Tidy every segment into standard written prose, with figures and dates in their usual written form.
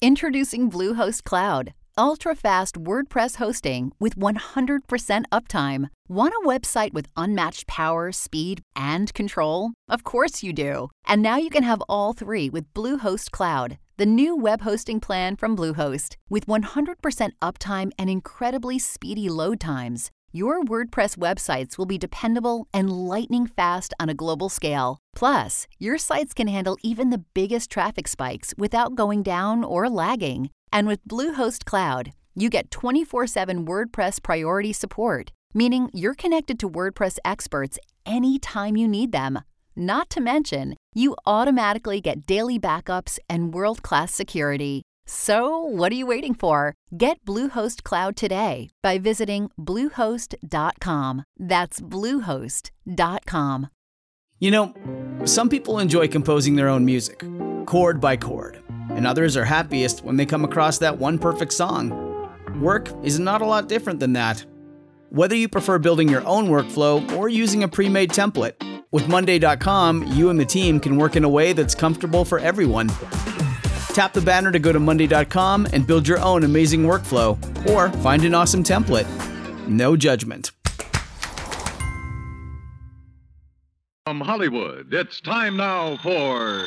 Introducing Bluehost Cloud, ultra-fast WordPress hosting with 100% uptime. Want a website with unmatched power, speed, and control? Of course you do. And now you can have all three with Bluehost Cloud, the new web hosting plan from Bluehost. With 100% uptime and incredibly speedy load times, your WordPress websites will be dependable and lightning fast on a global scale. Plus, your sites can handle even the biggest traffic spikes without going down or lagging. And with Bluehost Cloud, you get 24/7 WordPress priority support, meaning you're connected to WordPress experts anytime you need them. Not to mention, you automatically get daily backups and world-class security. So, what are you waiting for? Get Bluehost Cloud today by visiting Bluehost.com. That's Bluehost.com. You know, some people enjoy composing their own music, chord by chord, and others are happiest when they come across that one perfect song. Work is not a lot different than that. Whether you prefer building your own workflow or using a pre-made template, with Monday.com, you and the team can work in a way that's comfortable for everyone. Tap the banner to go to Monday.com and build your own amazing workflow, or find an awesome template. No judgment. From Hollywood, it's time now for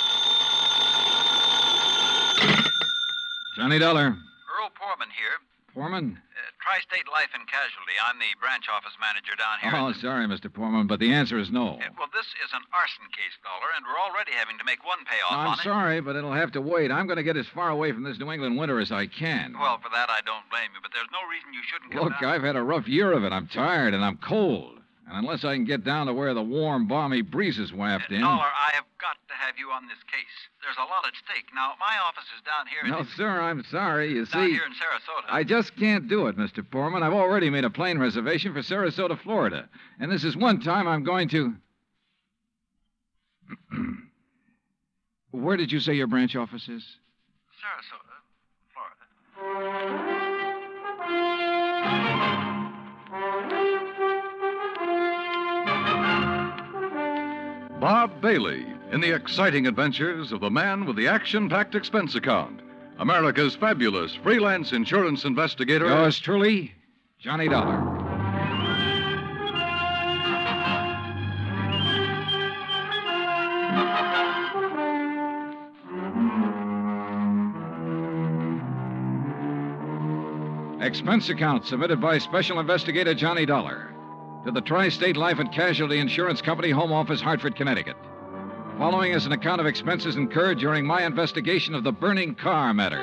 Johnny Dollar. Earl Poorman here. Poorman? Tri-State Life and Casualty. I'm the branch office manager down here. Oh, sorry, Mr. Poorman, but the answer is no. Well, this is an arson case, Dollar, and we're already having to make one payoff on I'm it. sorry, but it'll have to wait. I'm going to get as far away from this New England winter as I can. Well, for that, I don't blame you, but there's no reason you shouldn't come Look, down. I've had a rough year of it. I'm tired, and I'm cold. And unless I can get down to where the warm, balmy breezes waft in... Dollar, I have got to have you on this case. There's a lot at stake. Now, my office is down here... No, sir, I'm sorry. You down see... here in Sarasota. I just can't do it, Mr. Poorman. I've already made a plane reservation for Sarasota, Florida. And this is one time I'm going to... Where did you say your branch office is? Sarasota, Florida. Bob Bailey in the exciting adventures of the man with the action-packed expense account, America's fabulous freelance insurance investigator. Yours truly, Johnny Dollar. Expense account submitted by Special Investigator Johnny Dollar to the Tri-State Life and Casualty Insurance Company, Home Office, Hartford, Connecticut. Following is an account of expenses incurred during my investigation of the burning car matter.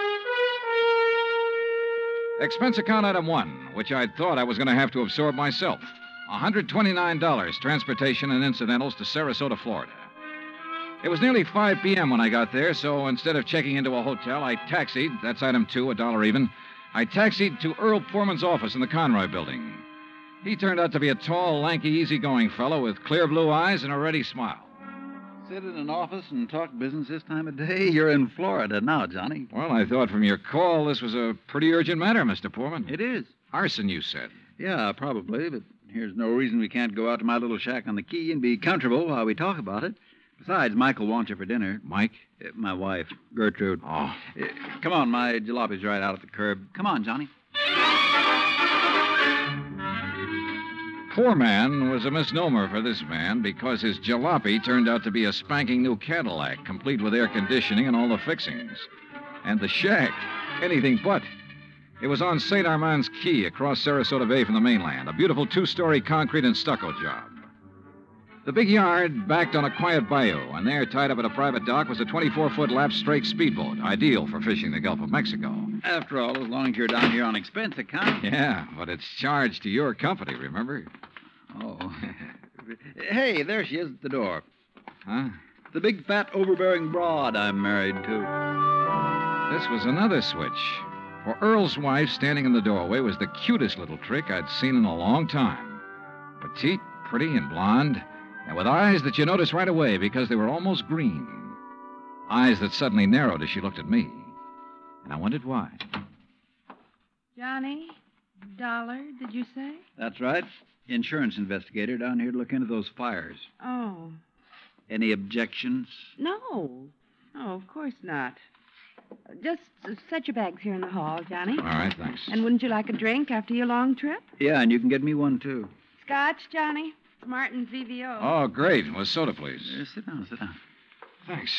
Expense account item 1, which I'd thought I was going to have to absorb myself. $129, transportation and incidentals to Sarasota, Florida. It was nearly 5 p.m. when I got there, so instead of checking into a hotel, I taxied, that's item 2, $1 even. I taxied to Earl Poorman's office in the Conroy building. He turned out to be a tall, lanky, easygoing fellow with clear blue eyes and a ready smile. Sit in an office and talk business this time of day? You're in Florida now, Johnny. Well, I thought from your call this was a pretty urgent matter, Mr. Poorman. It is. Arson, you said. Yeah, probably, but here's no reason we can't go out to my little shack on the quay and be comfortable while we talk about it. Besides, Michael wants you for dinner. Mike? My wife, Gertrude. Oh. Come on, my jalopy's right out at the curb. Come on, Johnny. Poor man was a misnomer for this man because his jalopy turned out to be a spanking new Cadillac, complete with air conditioning and all the fixings. And the shack, anything but. It was on St. Armand's Key across Sarasota Bay from the mainland, a beautiful 2-story concrete and stucco job. The big yard backed on a quiet bayou, and there, tied up at a private dock, was a 24-foot lap-strake speedboat, ideal for fishing the Gulf of Mexico. After all, as long as you're down here on expense account. Yeah, but it's charged to your company, remember? Oh. Hey, there she is at the door. Huh? The big, fat, overbearing broad I'm married to. This was another switch. For Earl's wife, standing in the doorway, was the cutest little trick I'd seen in a long time. Petite, pretty, and blonde, and with eyes that you noticed right away because they were almost green. Eyes that suddenly narrowed as she looked at me. And I wondered why. Johnny? Dollar, did you say? That's right. Insurance investigator down here to look into those fires. Oh. Any objections? No. Oh, of course not. Just set your bags here in the hall, Johnny. All right, thanks. And wouldn't you like a drink after your long trip? Yeah, and you can get me one, too. Scotch, Johnny? It's Martin's VVO. Oh, great. Well, soda, please. Sit down. Thanks.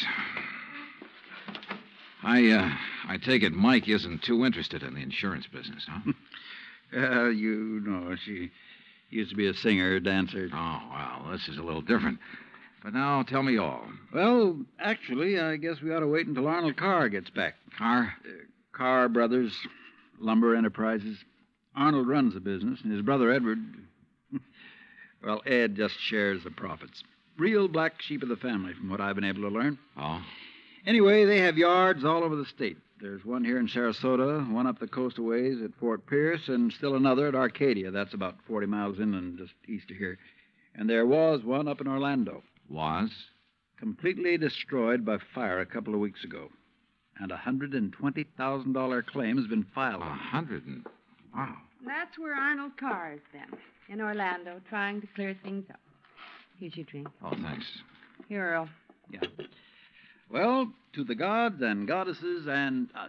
I take it Mike isn't too interested in the insurance business, huh? You know, she used to be a singer, dancer. Oh, well, this is a little different. But now, tell me all. Well, actually, I guess we ought to wait until Arnold Carr gets back. Carr? Carr Brothers, Lumber Enterprises. Arnold runs the business, and his brother Edward, well, Ed just shares the profits. Real black sheep of the family, from what I've been able to learn. Oh? Anyway, they have yards all over the state. There's one here in Sarasota, one up the coast a ways at Fort Pierce, and still another at Arcadia. That's about 40 miles inland, just east of here. And there was one up in Orlando. Was? Completely destroyed by fire a couple of weeks ago. And a $120,000 claim has been filed. Wow. That's where Arnold Carr has been, in Orlando, trying to clear things up. Here's your drink. Oh, thanks. Here, Earl. Yeah. Well, to the gods and goddesses and us.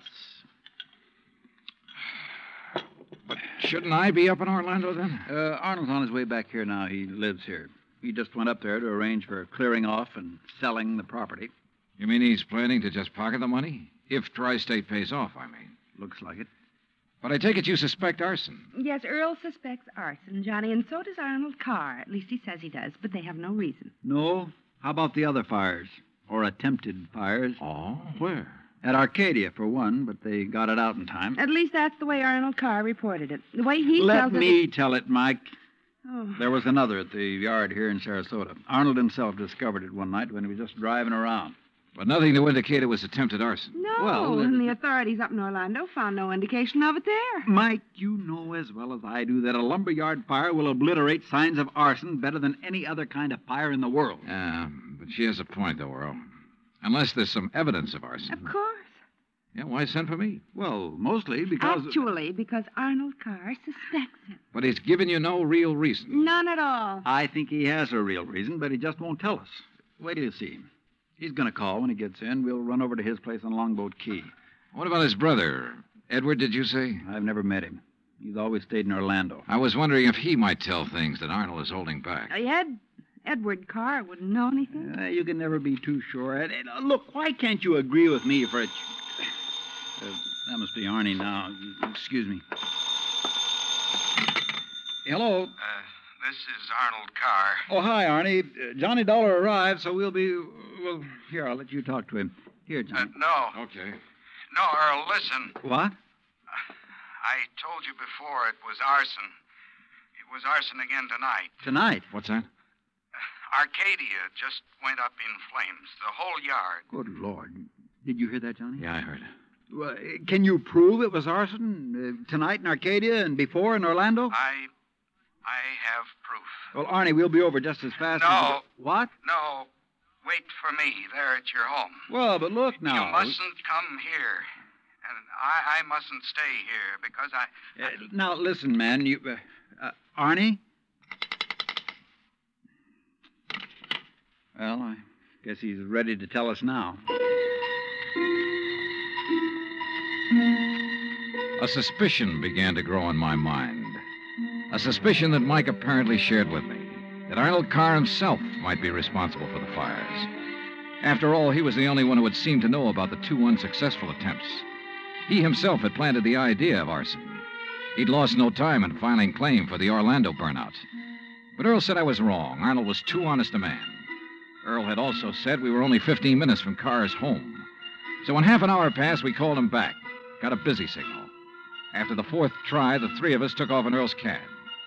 But shouldn't I be up in Orlando then? Arnold's on his way back here now. He lives here. He just went up there to arrange for clearing off and selling the property. You mean he's planning to just pocket the money? If Tri-State pays off, I mean. Looks like it. But I take it you suspect arson. Yes, Earl suspects arson, Johnny, and so does Arnold Carr. At least he says he does, but they have no reason. No? How about the other fires? Or attempted fires? Oh, where? At Arcadia, for one, but they got it out in time. At least that's the way Arnold Carr reported it. The way he Let tells it... me tell it, Mike. Oh. There was another at the yard here in Sarasota. Arnold himself discovered it one night when he was just driving around. But nothing to indicate it was attempted arson. No, Well, and the authorities up in Orlando found no indication of it there. Mike, you know as well as I do that a lumberyard fire will obliterate signs of arson better than any other kind of fire in the world. Yeah, but she has a point, though, Earl. Unless there's some evidence of arson. Of course. Yeah, why send for me? Well, mostly because... Actually, because Arnold Carr suspects it. But he's given you no real reason. None at all. I think he has a real reason, but he just won't tell us. Wait till you see him. He's going to call when he gets in. We'll run over to his place on Longboat Key. What about his brother? Edward, did you say? I've never met him. He's always stayed in Orlando. I was wondering if he might tell things that Arnold is holding back. Edward Carr wouldn't know anything. You can never be too sure. Look, why can't you agree with me for a... that must be Arnie now. Excuse me. Hello. This is Arnold Carr. Oh, hi, Arnie. Johnny Dollar arrived, so we'll be... Well, here, I'll let you talk to him. Here, Johnny. No. Okay. No, Earl, listen. What? I told you before it was arson. It was arson again tonight. Tonight? What's that? Arcadia just went up in flames. The whole yard. Good Lord. Did you hear that, Johnny? Yeah, I heard. Well, can you prove it was arson tonight in Arcadia and before in Orlando? I have proof. Well, Arnie, we'll be over just as fast as... No. What? No. Wait for me there at your home. Well, but look now. You mustn't come here. And I mustn't stay here because I... Now, listen, man. You... Arnie? Well, I guess he's ready to tell us now. A suspicion began to grow in my mind. A suspicion that Mike apparently shared with me, that Arnold Carr himself might be responsible for the fires. After all, he was the only one who had seemed to know about the two unsuccessful attempts. He himself had planted the idea of arson. He'd lost no time in filing claim for the Orlando burnout. But Earl said I was wrong. Arnold was too honest a man. Earl had also said we were only 15 minutes from Carr's home. So when half an hour passed, we called him back. Got a busy signal. After the fourth try, the three of us took off in Earl's cab.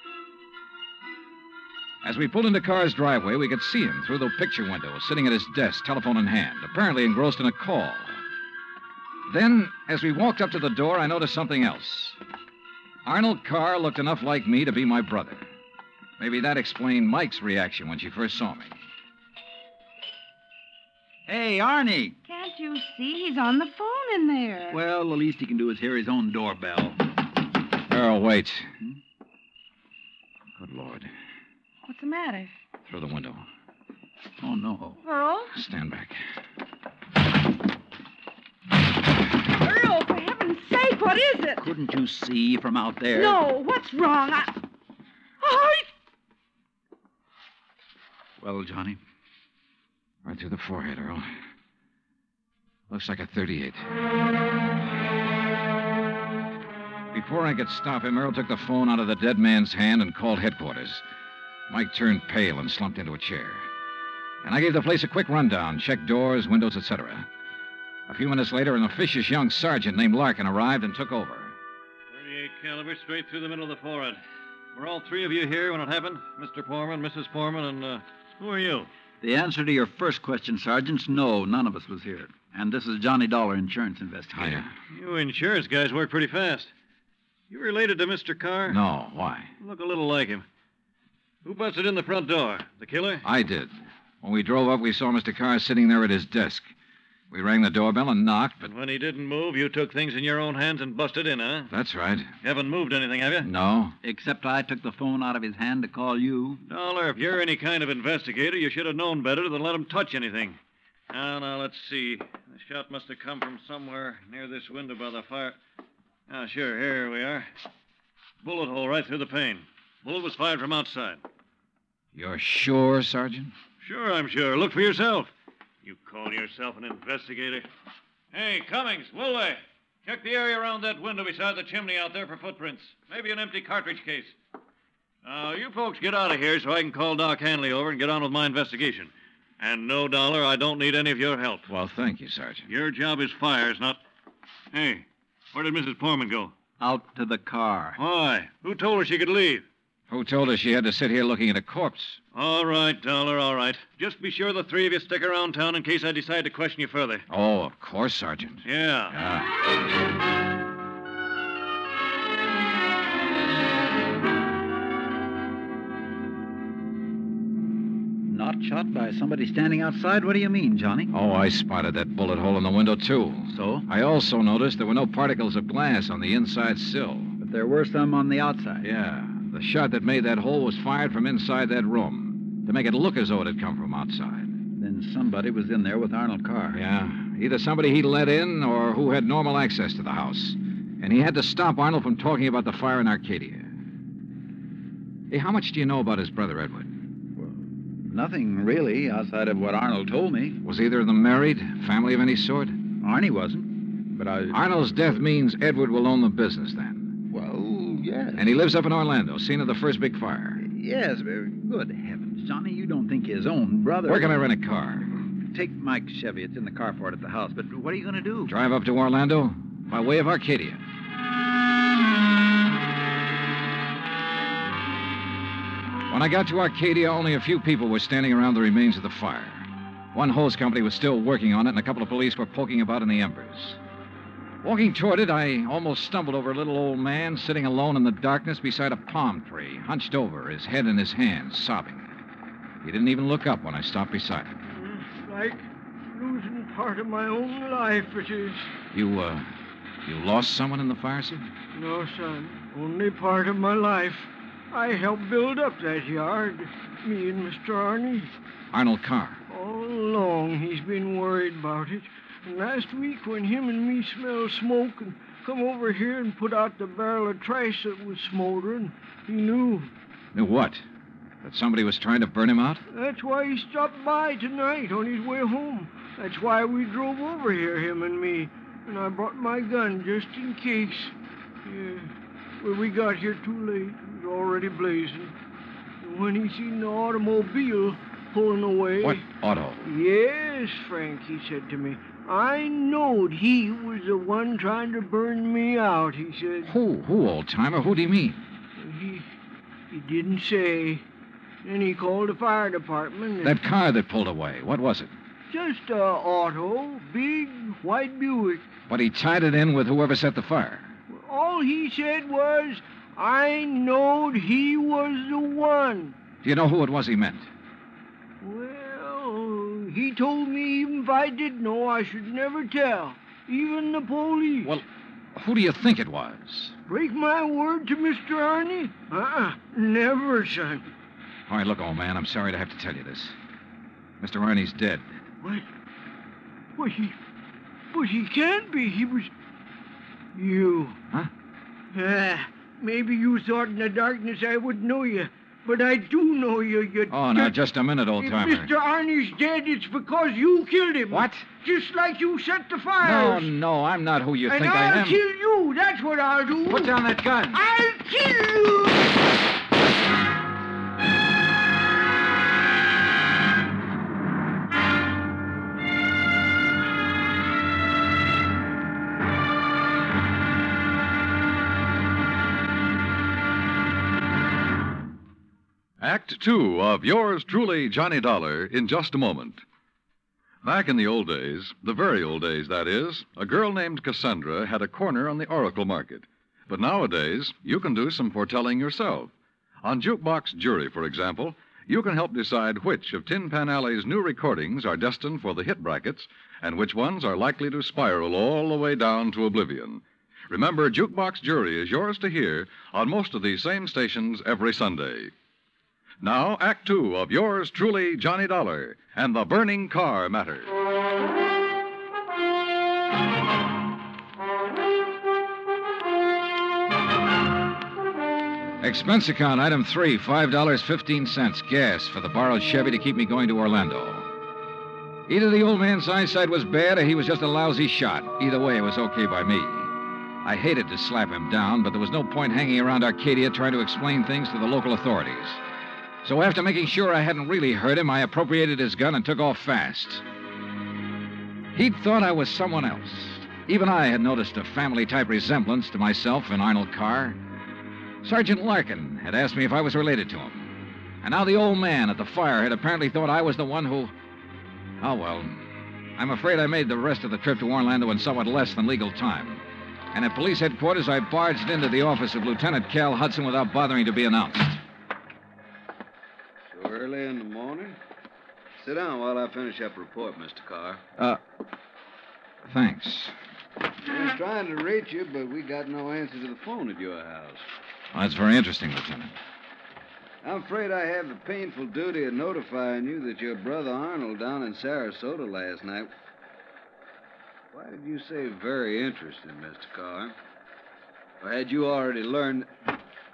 As we pulled into Carr's driveway, we could see him through the picture window, sitting at his desk, telephone in hand, apparently engrossed in a call. Then, as we walked up to the door, I noticed something else. Arnold Carr looked enough like me to be my brother. Maybe that explained Mike's reaction when she first saw me. Hey, Arnie. Can't you see? He's on the phone in there. Well, the least he can do is hear his own doorbell. Earl, wait. Good Lord. What's the matter? Through the window. Oh, no. Earl? Stand back. Couldn't you see from out there? No, what's wrong? Oh, Well, Johnny? Right through the forehead, Earl. Looks like a .38. Before I could stop him, Earl took the phone out of the dead man's hand and called headquarters. Mike turned pale and slumped into a chair. And I gave the place a quick rundown, checked doors, windows, etc. A few minutes later, an officious young sergeant named Larkin arrived and took over. 38 caliber straight through the middle of the forehead. Were all three of you here when it happened? Mr. Foreman, Mrs. Foreman, and who are you? The answer to your first question, Sergeant, no, none of us was here. And this is Johnny Dollar, insurance investigator. Hiya. You insurance guys work pretty fast. You related to Mr. Carr? No, why? Look a little like him. Who busted in the front door? The killer? I did. When we drove up, we saw Mr. Carr sitting there at his desk. We rang the doorbell and knocked, but... And when he didn't move, you took things in your own hands and busted in, huh? That's right. You haven't moved anything, have you? No. Except I took the phone out of his hand to call you. Dollar, if you're any kind of investigator, you should have known better than let him touch anything. Now, let's see. The shot must have come from somewhere near this window by the fire. Ah, sure, here we are. Bullet hole right through the pane. Bullet was fired from outside. You're sure, Sergeant? Sure, I'm sure. Look for yourself. You call yourself an investigator? Hey, Cummings, Woolway, check the area around that window beside the chimney out there for footprints. Maybe an empty cartridge case. Now, you folks get out of here so I can call Doc Hanley over and get on with my investigation. And no, Dollar, I don't need any of your help. Well, thank you, Sergeant. Your job is fires, not... Hey, where did Mrs. Foreman go? Out to the car. Why? Who told her she could leave? Who told her she had to sit here looking at a corpse? All right, Dollar, all right. Just be sure the three of you stick around town in case I decide to question you further. Oh, of course, Sergeant. Yeah. Not shot by somebody standing outside? What do you mean, Johnny? Oh, I spotted that bullet hole in the window, too. So? I also noticed there were no particles of glass on the inside sill. But there were some on the outside. Yeah. The shot that made that hole was fired from inside that room to make it look as though it had come from outside. Then somebody was in there with Arnold Carr. Yeah. Either somebody he'd let in or who had normal access to the house. And he had to stop Arnold from talking about the fire in Arcadia. Hey, how much do you know about his brother, Edward? Well, nothing really outside of what Arnold told me. Was either of them married? Family of any sort? Arnie wasn't. But Arnold's death means Edward will own the business then. Well, yes. And he lives up in Orlando, scene of the first big fire. Yes, good heavens. Johnny, you don't think his own brother... Where can I rent a car? Take Mike's Chevy. It's in the carport at the house. But what are you going to do? Drive up to Orlando by way of Arcadia. When I got to Arcadia, only a few people were standing around the remains of the fire. One hose company was still working on it, and a couple of police were poking about in the embers. Walking toward it, I almost stumbled over a little old man sitting alone in the darkness beside a palm tree, hunched over, his head in his hands, sobbing. He didn't even look up when I stopped beside him. It's like losing part of my own life, it is. You lost someone in the fire, sir? No, son. Only part of my life. I helped build up that yard. Me and Mr. Arnie. Arnold Carr. All along, he's been worried about it. And last week, when him and me smelled smoke and come over here and put out the barrel of trash that was smoldering, he knew. Knew what? That somebody was trying to burn him out? That's why he stopped by tonight on his way home. That's why we drove over here, him and me. And I brought my gun just in case. Yeah. Well, we got here too late. It was already blazing. And when he seen the automobile pulling away... What auto? Yes, Frank, he said to me. I knowed he was the one trying to burn me out, he said. Who, old-timer? Who do you mean? He didn't say. Then he called the fire department. And That car that pulled away, what was it? just a auto, big white Buick. But he tied it in with whoever set the fire. All he said was, I knowed he was the one. Do you know who it was he meant? Well, he told me even if I did know, I should never tell. Even the police. Well, who do you think it was? Break my word to Mr. Arnie? Never, son. All right, look, old man, I'm sorry to have to tell you this. Mr. Arnie's dead. What? But he can't be. He was... You. Huh? Maybe you thought in the darkness I would know you. But I do know you. Oh, now, just a minute, If old-timer. Mr. Arnie's dead, it's because you killed him. What? Just like you set the No, fires. no, I'm not who you And think I I'll am. kill you. That's what I'll do. Put down that gun. I'll kill you. Act Two of yours truly, Johnny Dollar, in just a moment. Back in the old days, the very old days, that is, a girl named Cassandra had a corner on the Oracle market. But nowadays, you can do some foretelling yourself. On Jukebox Jury, for example, you can help decide which of Tin Pan Alley's new recordings are destined for the hit brackets and which ones are likely to spiral all the way down to oblivion. Remember, Jukebox Jury is yours to hear on most of these same stations every Sunday. Now, Act Two of yours truly, Johnny Dollar, and the burning car matter. Expense account, item 3, $5.15, gas for the borrowed Chevy to keep me going to Orlando. Either the old man's eyesight was bad or he was just a lousy shot. Either way, it was okay by me. I hated to slap him down, but there was no point hanging around Arcadia trying to explain things to the local authorities. So after making sure I hadn't really hurt him, I appropriated his gun and took off fast. He'd thought I was someone else. Even I had noticed a family-type resemblance to myself in Arnold Carr. Sergeant Larkin had asked me if I was related to him. And now the old man at the fire had apparently thought I was the one who... Oh, well, I'm afraid I made the rest of the trip to Orlando in somewhat less than legal time. And at police headquarters, I barged into the office of Lieutenant Cal Hudson without bothering to be announced. So early in the morning? Sit down while I finish up a report, Mr. Carr. Thanks. I was trying to reach you, but we got no answer to the phone at your house. Well, that's very interesting, Lieutenant. I'm afraid I have the painful duty of notifying you that your brother Arnold down in Sarasota last night... Why did you say very interesting, Mr. Carr? Or had you already learned... Well,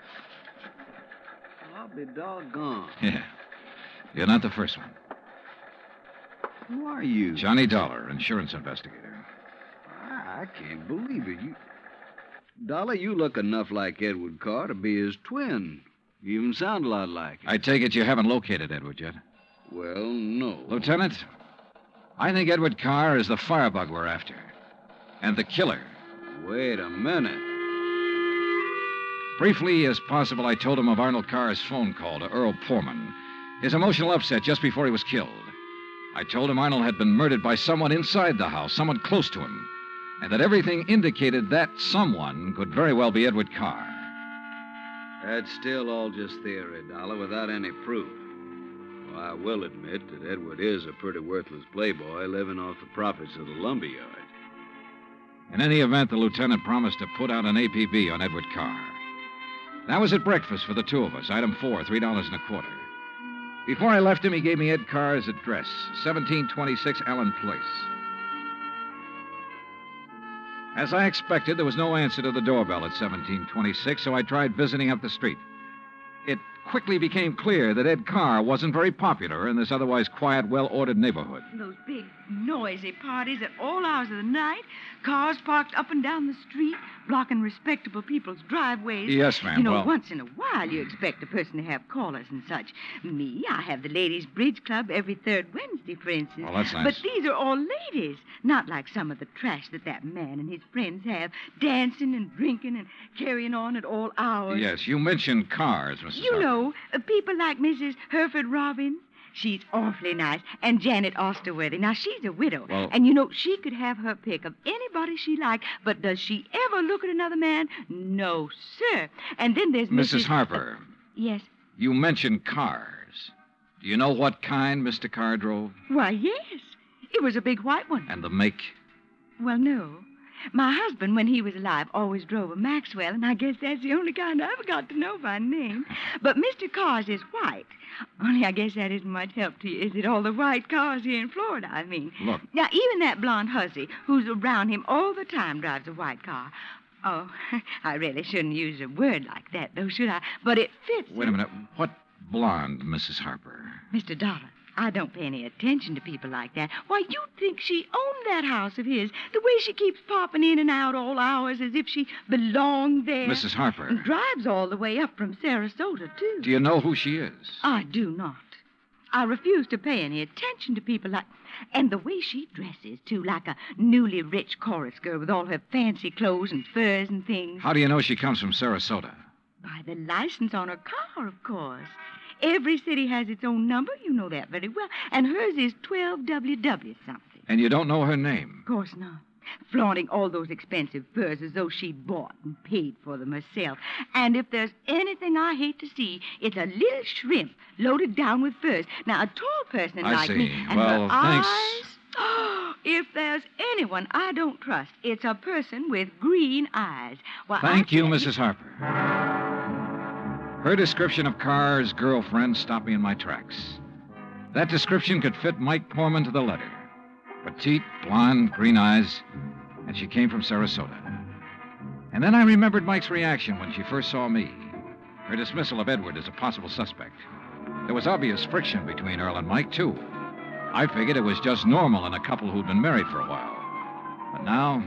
I'll be doggone. Yeah. You're not the first one. Who are you? Johnny Dollar, insurance investigator. I can't believe it. Dollar, you look enough like Edward Carr to be his twin. You even sound a lot like him. I take it you haven't located Edward yet? Well, no. Lieutenant, I think Edward Carr is the firebug we're after. And the killer. Wait a minute. Briefly as possible, I told him of Arnold Carr's phone call to Earl Poorman. His emotional upset just before he was killed. I told him Arnold had been murdered by someone inside the house, someone close to him. And that everything indicated that someone could very well be Edward Carr. That's still all just theory, Dollar, without any proof. Well, I will admit that Edward is a pretty worthless playboy living off the profits of the lumberyard. In any event, the lieutenant promised to put out an APB on Edward Carr. That was at breakfast for the two of us, item 4, $3.25. Before I left him, he gave me Ed Carr's address, 1726 Allen Place. As I expected, there was no answer to the doorbell at 1726, so I tried visiting up the street. It quickly became clear that Ed Carr wasn't very popular in this otherwise quiet, well-ordered neighborhood. Those big, noisy parties at all hours of the night, cars parked up and down the street, blocking respectable people's driveways. Yes, ma'am. You know, well... once in a while you expect a person to have callers and such. Me, I have the ladies' bridge club every third Wednesday, for instance. Well, that's nice. But these are all ladies, not like some of the trash that man and his friends have, dancing and drinking and carrying on at all hours. Yes, you mentioned cars, Mrs. You know, people like Mrs. Hereford Robbins. She's awfully nice. And Janet Osterworthy. Now, she's a widow. Well... And, you know, she could have her pick of anybody she liked. But does she ever look at another man? No, sir. And then there's Mrs. Harper. Yes? You mentioned cars. Do you know what kind Mr. Carr drove? Why, yes. It was a big white one. And the make? Well, no. My husband, when he was alive, always drove a Maxwell, and I guess that's the only kind I ever got to know by name. But Mr. Carr's is white. Only I guess that isn't much help to you, is it? All the white cars here in Florida, I mean. Look. Now, even that blonde hussy who's around him all the time drives a white car. Oh, I really shouldn't use a word like that, though, should I? But it fits. Wait a minute. What blonde, Mrs. Harper? Mr. Dollar, I don't pay any attention to people like that. Why, you'd think she owned that house of his. The way she keeps popping in and out all hours as if she belonged there. Mrs. Harper. And drives all the way up from Sarasota, too. Do you know who she is? I do not. I refuse to pay any attention to people like... And the way she dresses, too, like a newly rich chorus girl with all her fancy clothes and furs and things. How do you know she comes from Sarasota? By the license on her car, of course. Every city has its own number. You know that very well. And hers is 12WW something. And you don't know her name? Of course not. Flaunting all those expensive furs as though she bought and paid for them herself. And if there's anything I hate to see, it's a little shrimp loaded down with furs. Now, a tall person like me... And well, her thanks. Eyes, if there's anyone I don't trust, it's a person with green eyes. Well, Thank you, Mrs. Harper. Her description of Carr's girlfriend stopped me in my tracks. That description could fit Mike Poorman to the letter. Petite, blonde, green eyes, and she came from Sarasota. And then I remembered Mike's reaction when she first saw me. Her dismissal of Edward as a possible suspect. There was obvious friction between Earl and Mike, too. I figured it was just normal in a couple who'd been married for a while. But now...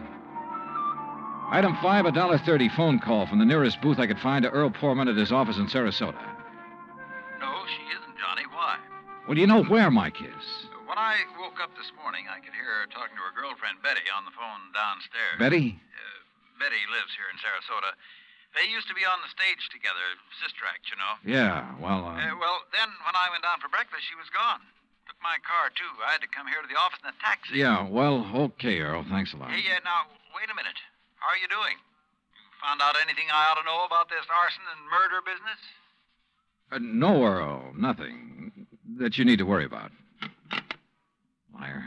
Item 5, a $1.30 phone call from the nearest booth I could find to Earl Poorman at his office in Sarasota. No, she isn't, Johnny. Why? Well, do you know where Mike is? When I woke up this morning, I could hear her talking to her girlfriend, Betty, on the phone downstairs. Betty? Betty lives here in Sarasota. They used to be on the stage together, Sister Act, you know. Yeah, well, Well, then when I went down for breakfast, she was gone. Took my car, too. I had to come here to the office in a taxi. Yeah, well, okay, Earl. Thanks a lot. Hey, now, wait a minute. How are you doing? You found out anything I ought to know about this arson and murder business? No, Earl, nothing that you need to worry about. Liar.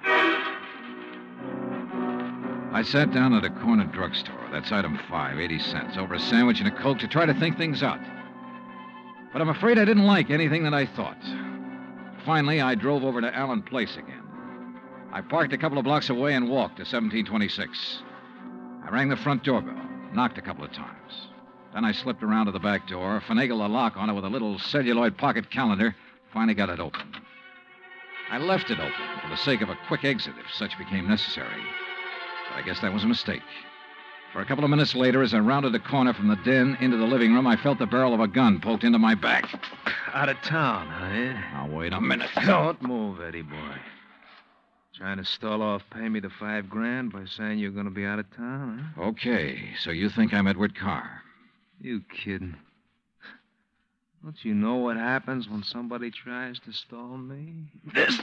I sat down at a corner drugstore. That's item 5, 80 cents, over a sandwich and a Coke to try to think things out. But I'm afraid I didn't like anything that I thought. Finally, I drove over to Allen Place again. I parked a couple of blocks away and walked to 1726. I rang the front doorbell, knocked a couple of times. Then I slipped around to the back door, finagled a lock on it with a little celluloid pocket calendar, finally got it open. I left it open for the sake of a quick exit if such became necessary. But I guess that was a mistake. For a couple of minutes later, as I rounded the corner from the den into the living room, I felt the barrel of a gun poked into my back. Out of town, huh? Now, wait a minute. Don't move, Eddie boy. Trying to stall off pay me the $5,000 by saying you're going to be out of town, huh? Okay, so you think I'm Edward Carr? You kidding? Don't you know what happens when somebody tries to stall me? This.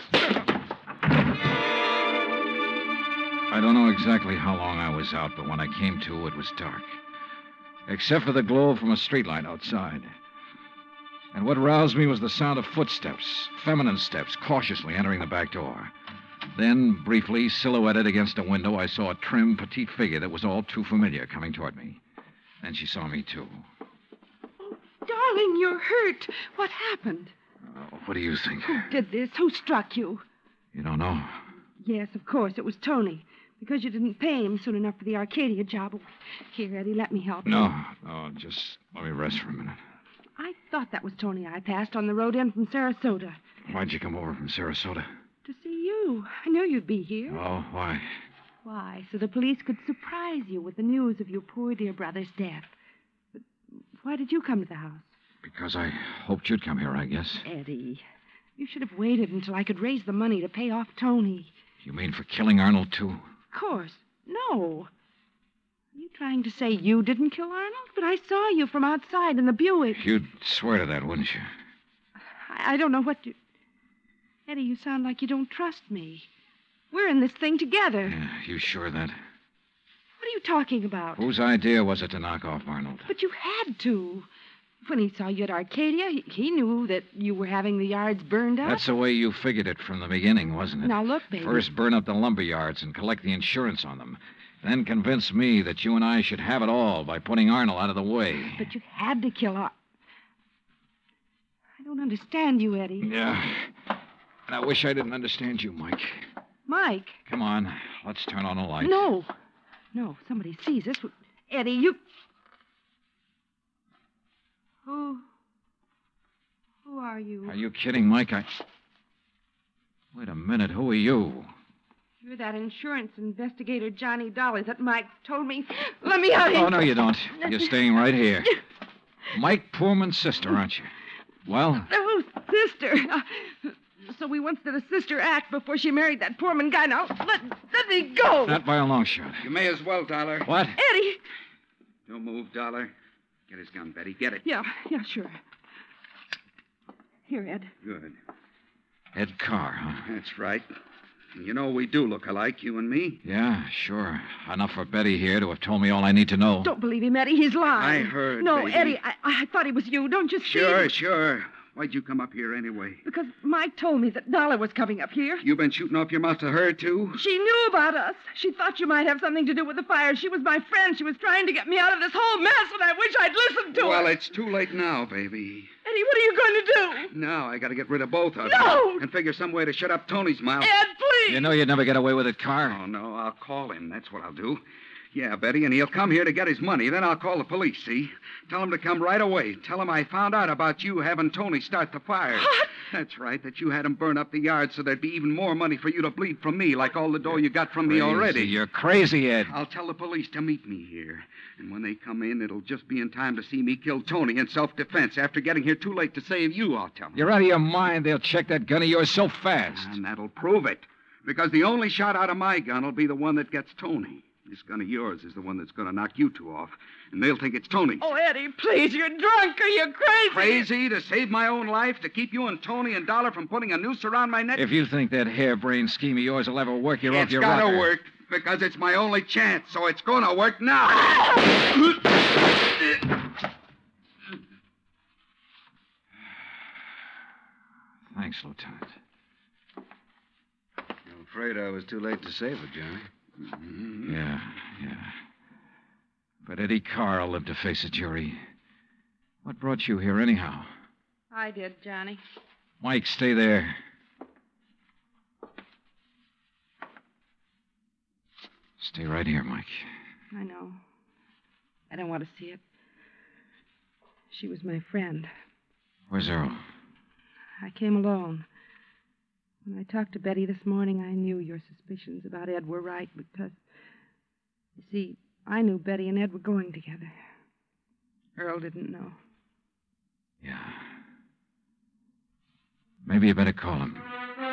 I don't know exactly how long I was out, but when I came to, it was dark. Except for the glow from a streetlight outside. And what roused me was the sound of footsteps, feminine steps, cautiously entering the back door. Then, briefly, silhouetted against a window, I saw a trim, petite figure that was all too familiar coming toward me. Then she saw me, too. Oh, darling, you're hurt. What happened? What do you think? Who did this? Who struck you? You don't know? Yes, of course. It was Tony. Because you didn't pay him soon enough for the Arcadia job. Here, Eddie, let me help you. No, just let me rest for a minute. I thought that was Tony I passed on the road in from Sarasota. Why'd you come over from Sarasota? To see you. I knew you'd be here. Oh, why? Why, so the police could surprise you with the news of your poor dear brother's death. But why did you come to the house? Because I hoped you'd come here, I guess. Eddie, you should have waited until I could raise the money to pay off Tony. You mean for killing Arnold, too? Of course. No. Are you trying to say you didn't kill Arnold? But I saw you from outside in the Buick. You'd swear to that, wouldn't you? I don't know what to... Eddie, you sound like you don't trust me. We're in this thing together. Yeah, you sure of that? What are you talking about? Whose idea was it to knock off Arnold? But you had to. When he saw you at Arcadia, he knew that you were having the yards burned up. That's the way you figured it from the beginning, wasn't it? Now, look, baby. First burn up the lumber yards and collect the insurance on them. Then convince me that you and I should have it all by putting Arnold out of the way. But you had to kill Arnold. I don't understand you, Eddie. Yeah. And I wish I didn't understand you, Mike. Mike? Come on. Let's turn on the lights. No. No, if somebody sees us. Eddie, you... Who are you? Are you kidding, Mike? Wait a minute. Who are you? You're that insurance investigator, Johnny Dollar, that Mike told me. Let me out here. Oh, no, you don't. You're staying right here. Mike Poorman's sister, aren't you? Well? Oh, sister. So we once did a sister act before she married that Poorman guy. Now, let me go. Not by a long shot. You may as well, Dollar. What? Eddie. Don't move, Dollar. Get his gun, Betty. Get it. Yeah, sure. Here, Ed. Good. Ed Carr, huh? That's right. You know, we do look alike, you and me. Yeah, sure. Enough for Betty here to have told me all I need to know. Don't believe him, Eddie. He's lying. I heard, No, baby. Eddie, I thought it was you. Don't you see? Sure. Why'd you come up here anyway? Because Mike told me that Dollar was coming up here. You been shooting off your mouth to her, too? She knew about us. She thought you might have something to do with the fire. She was my friend. She was trying to get me out of this whole mess, and I wish I'd listened to her. Well, it's too late now, baby. Eddie, what are you going to do? Now I gotta get rid of both of No! you. And figure some way to shut up Tony's mouth. Ed, please! You know you'd never get away with it, Carr. Oh, no, I'll call him. That's what I'll do. Yeah, Betty, and he'll come here to get his money. Then I'll call the police, see? Tell him to come right away. Tell him I found out about you having Tony start the fire. What? That's right, that you had him burn up the yard so there'd be even more money for you to bleed from me, like all the dough you got from me already. You're crazy, Ed. I'll tell the police to meet me here. And when they come in, it'll just be in time to see me kill Tony in self-defense. After getting here too late to save you, I'll tell them. You're out of your mind. They'll check that gun of yours so fast. And that'll prove it. Because the only shot out of my gun will be the one that gets Tony. This gun of yours is the one that's going to knock you two off. And they'll think it's Tony. Oh, Eddie, please, you're drunk or you're crazy. Crazy to save my own life, to keep you and Tony and Dollar from putting a noose around my neck? If you think that harebrained scheme of yours will ever work, you're off your rocker. It's got to work, because it's my only chance, so it's going to work now. Thanks, Lieutenant. I'm afraid I was too late to save her, Johnny. Mm-hmm. Yeah. But Eddie Carr will live to face a jury. What brought you here, anyhow? I did, Johnny. Mike, stay there. Stay right here, Mike. I know. I don't want to see it. She was my friend. Where's Earl? I came alone. When I talked to Betty this morning, I knew your suspicions about Ed were right because, you see, I knew Betty and Ed were going together. Earl didn't know. Yeah. Maybe you better call him.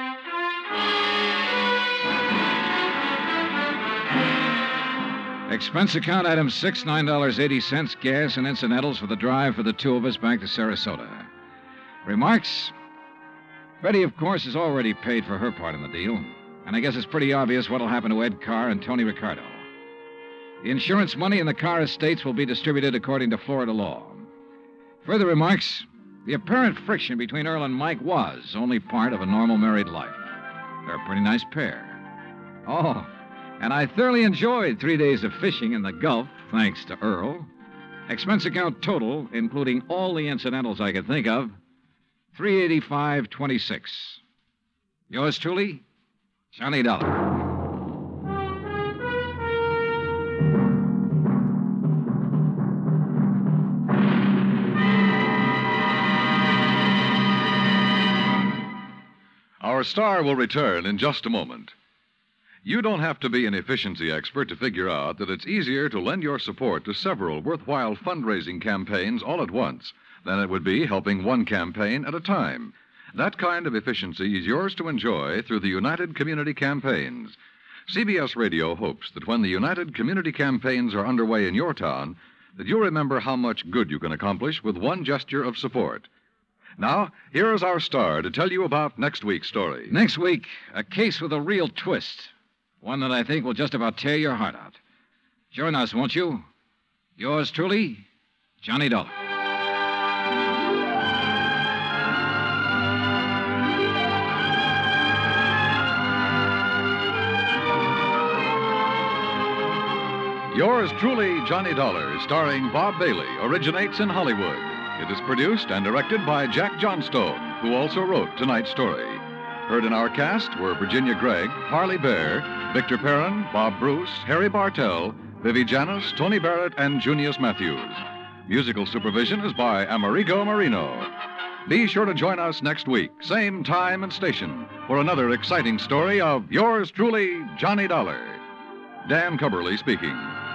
Expense account item 6, $9.80, gas and incidentals for the drive for the two of us back to Sarasota. Remarks? Betty, of course, has already paid for her part in the deal, and I guess it's pretty obvious what'll happen to Ed Carr and Tony Ricardo. The insurance money in the Carr estates will be distributed according to Florida law. Further remarks? The apparent friction between Earl and Mike was only part of a normal married life. They're a pretty nice pair. Oh, and I thoroughly enjoyed 3 days of fishing in the Gulf, thanks to Earl. Expense account total, including all the incidentals I could think of, $385.26. Yours truly, Johnny Dollar. Our star will return in just a moment. You don't have to be an efficiency expert to figure out that it's easier to lend your support to several worthwhile fundraising campaigns all at once than it would be helping one campaign at a time. That kind of efficiency is yours to enjoy through the United Community Campaigns. CBS Radio hopes that when the United Community Campaigns are underway in your town, that you'll remember how much good you can accomplish with one gesture of support. Now, here is our star to tell you about next week's story. Next week, a case with a real twist. One that I think will just about tear your heart out. Join us, won't you? Yours truly, Johnny Dollar. Yours truly, Johnny Dollar, starring Bob Bailey, originates in Hollywood. It is produced and directed by Jack Johnstone, who also wrote tonight's story. Heard in our cast were Virginia Gregg, Harley Bear, Victor Perrin, Bob Bruce, Harry Bartell, Vivi Janis, Tony Barrett, and Junius Matthews. Musical supervision is by Amerigo Marino. Be sure to join us next week, same time and station, for another exciting story of yours truly, Johnny Dollar. Dan Cubberly speaking.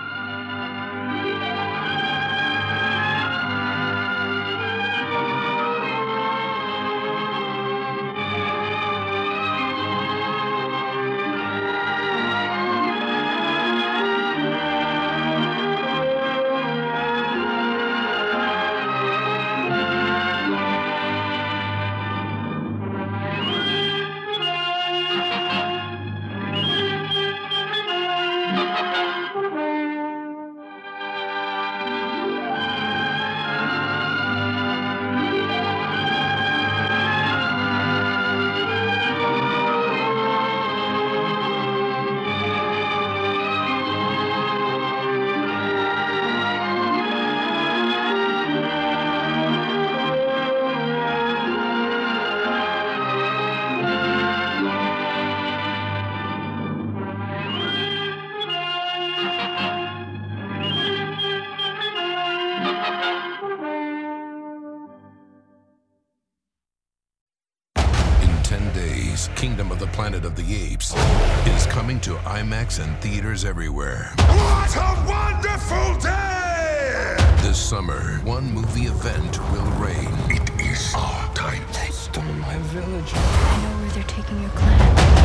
Kingdom of the Planet of the Apes is coming to IMAX and theaters everywhere. What a wonderful day! This summer, one movie event will reign. It is our time. They stole my village. I know where they're taking your clan.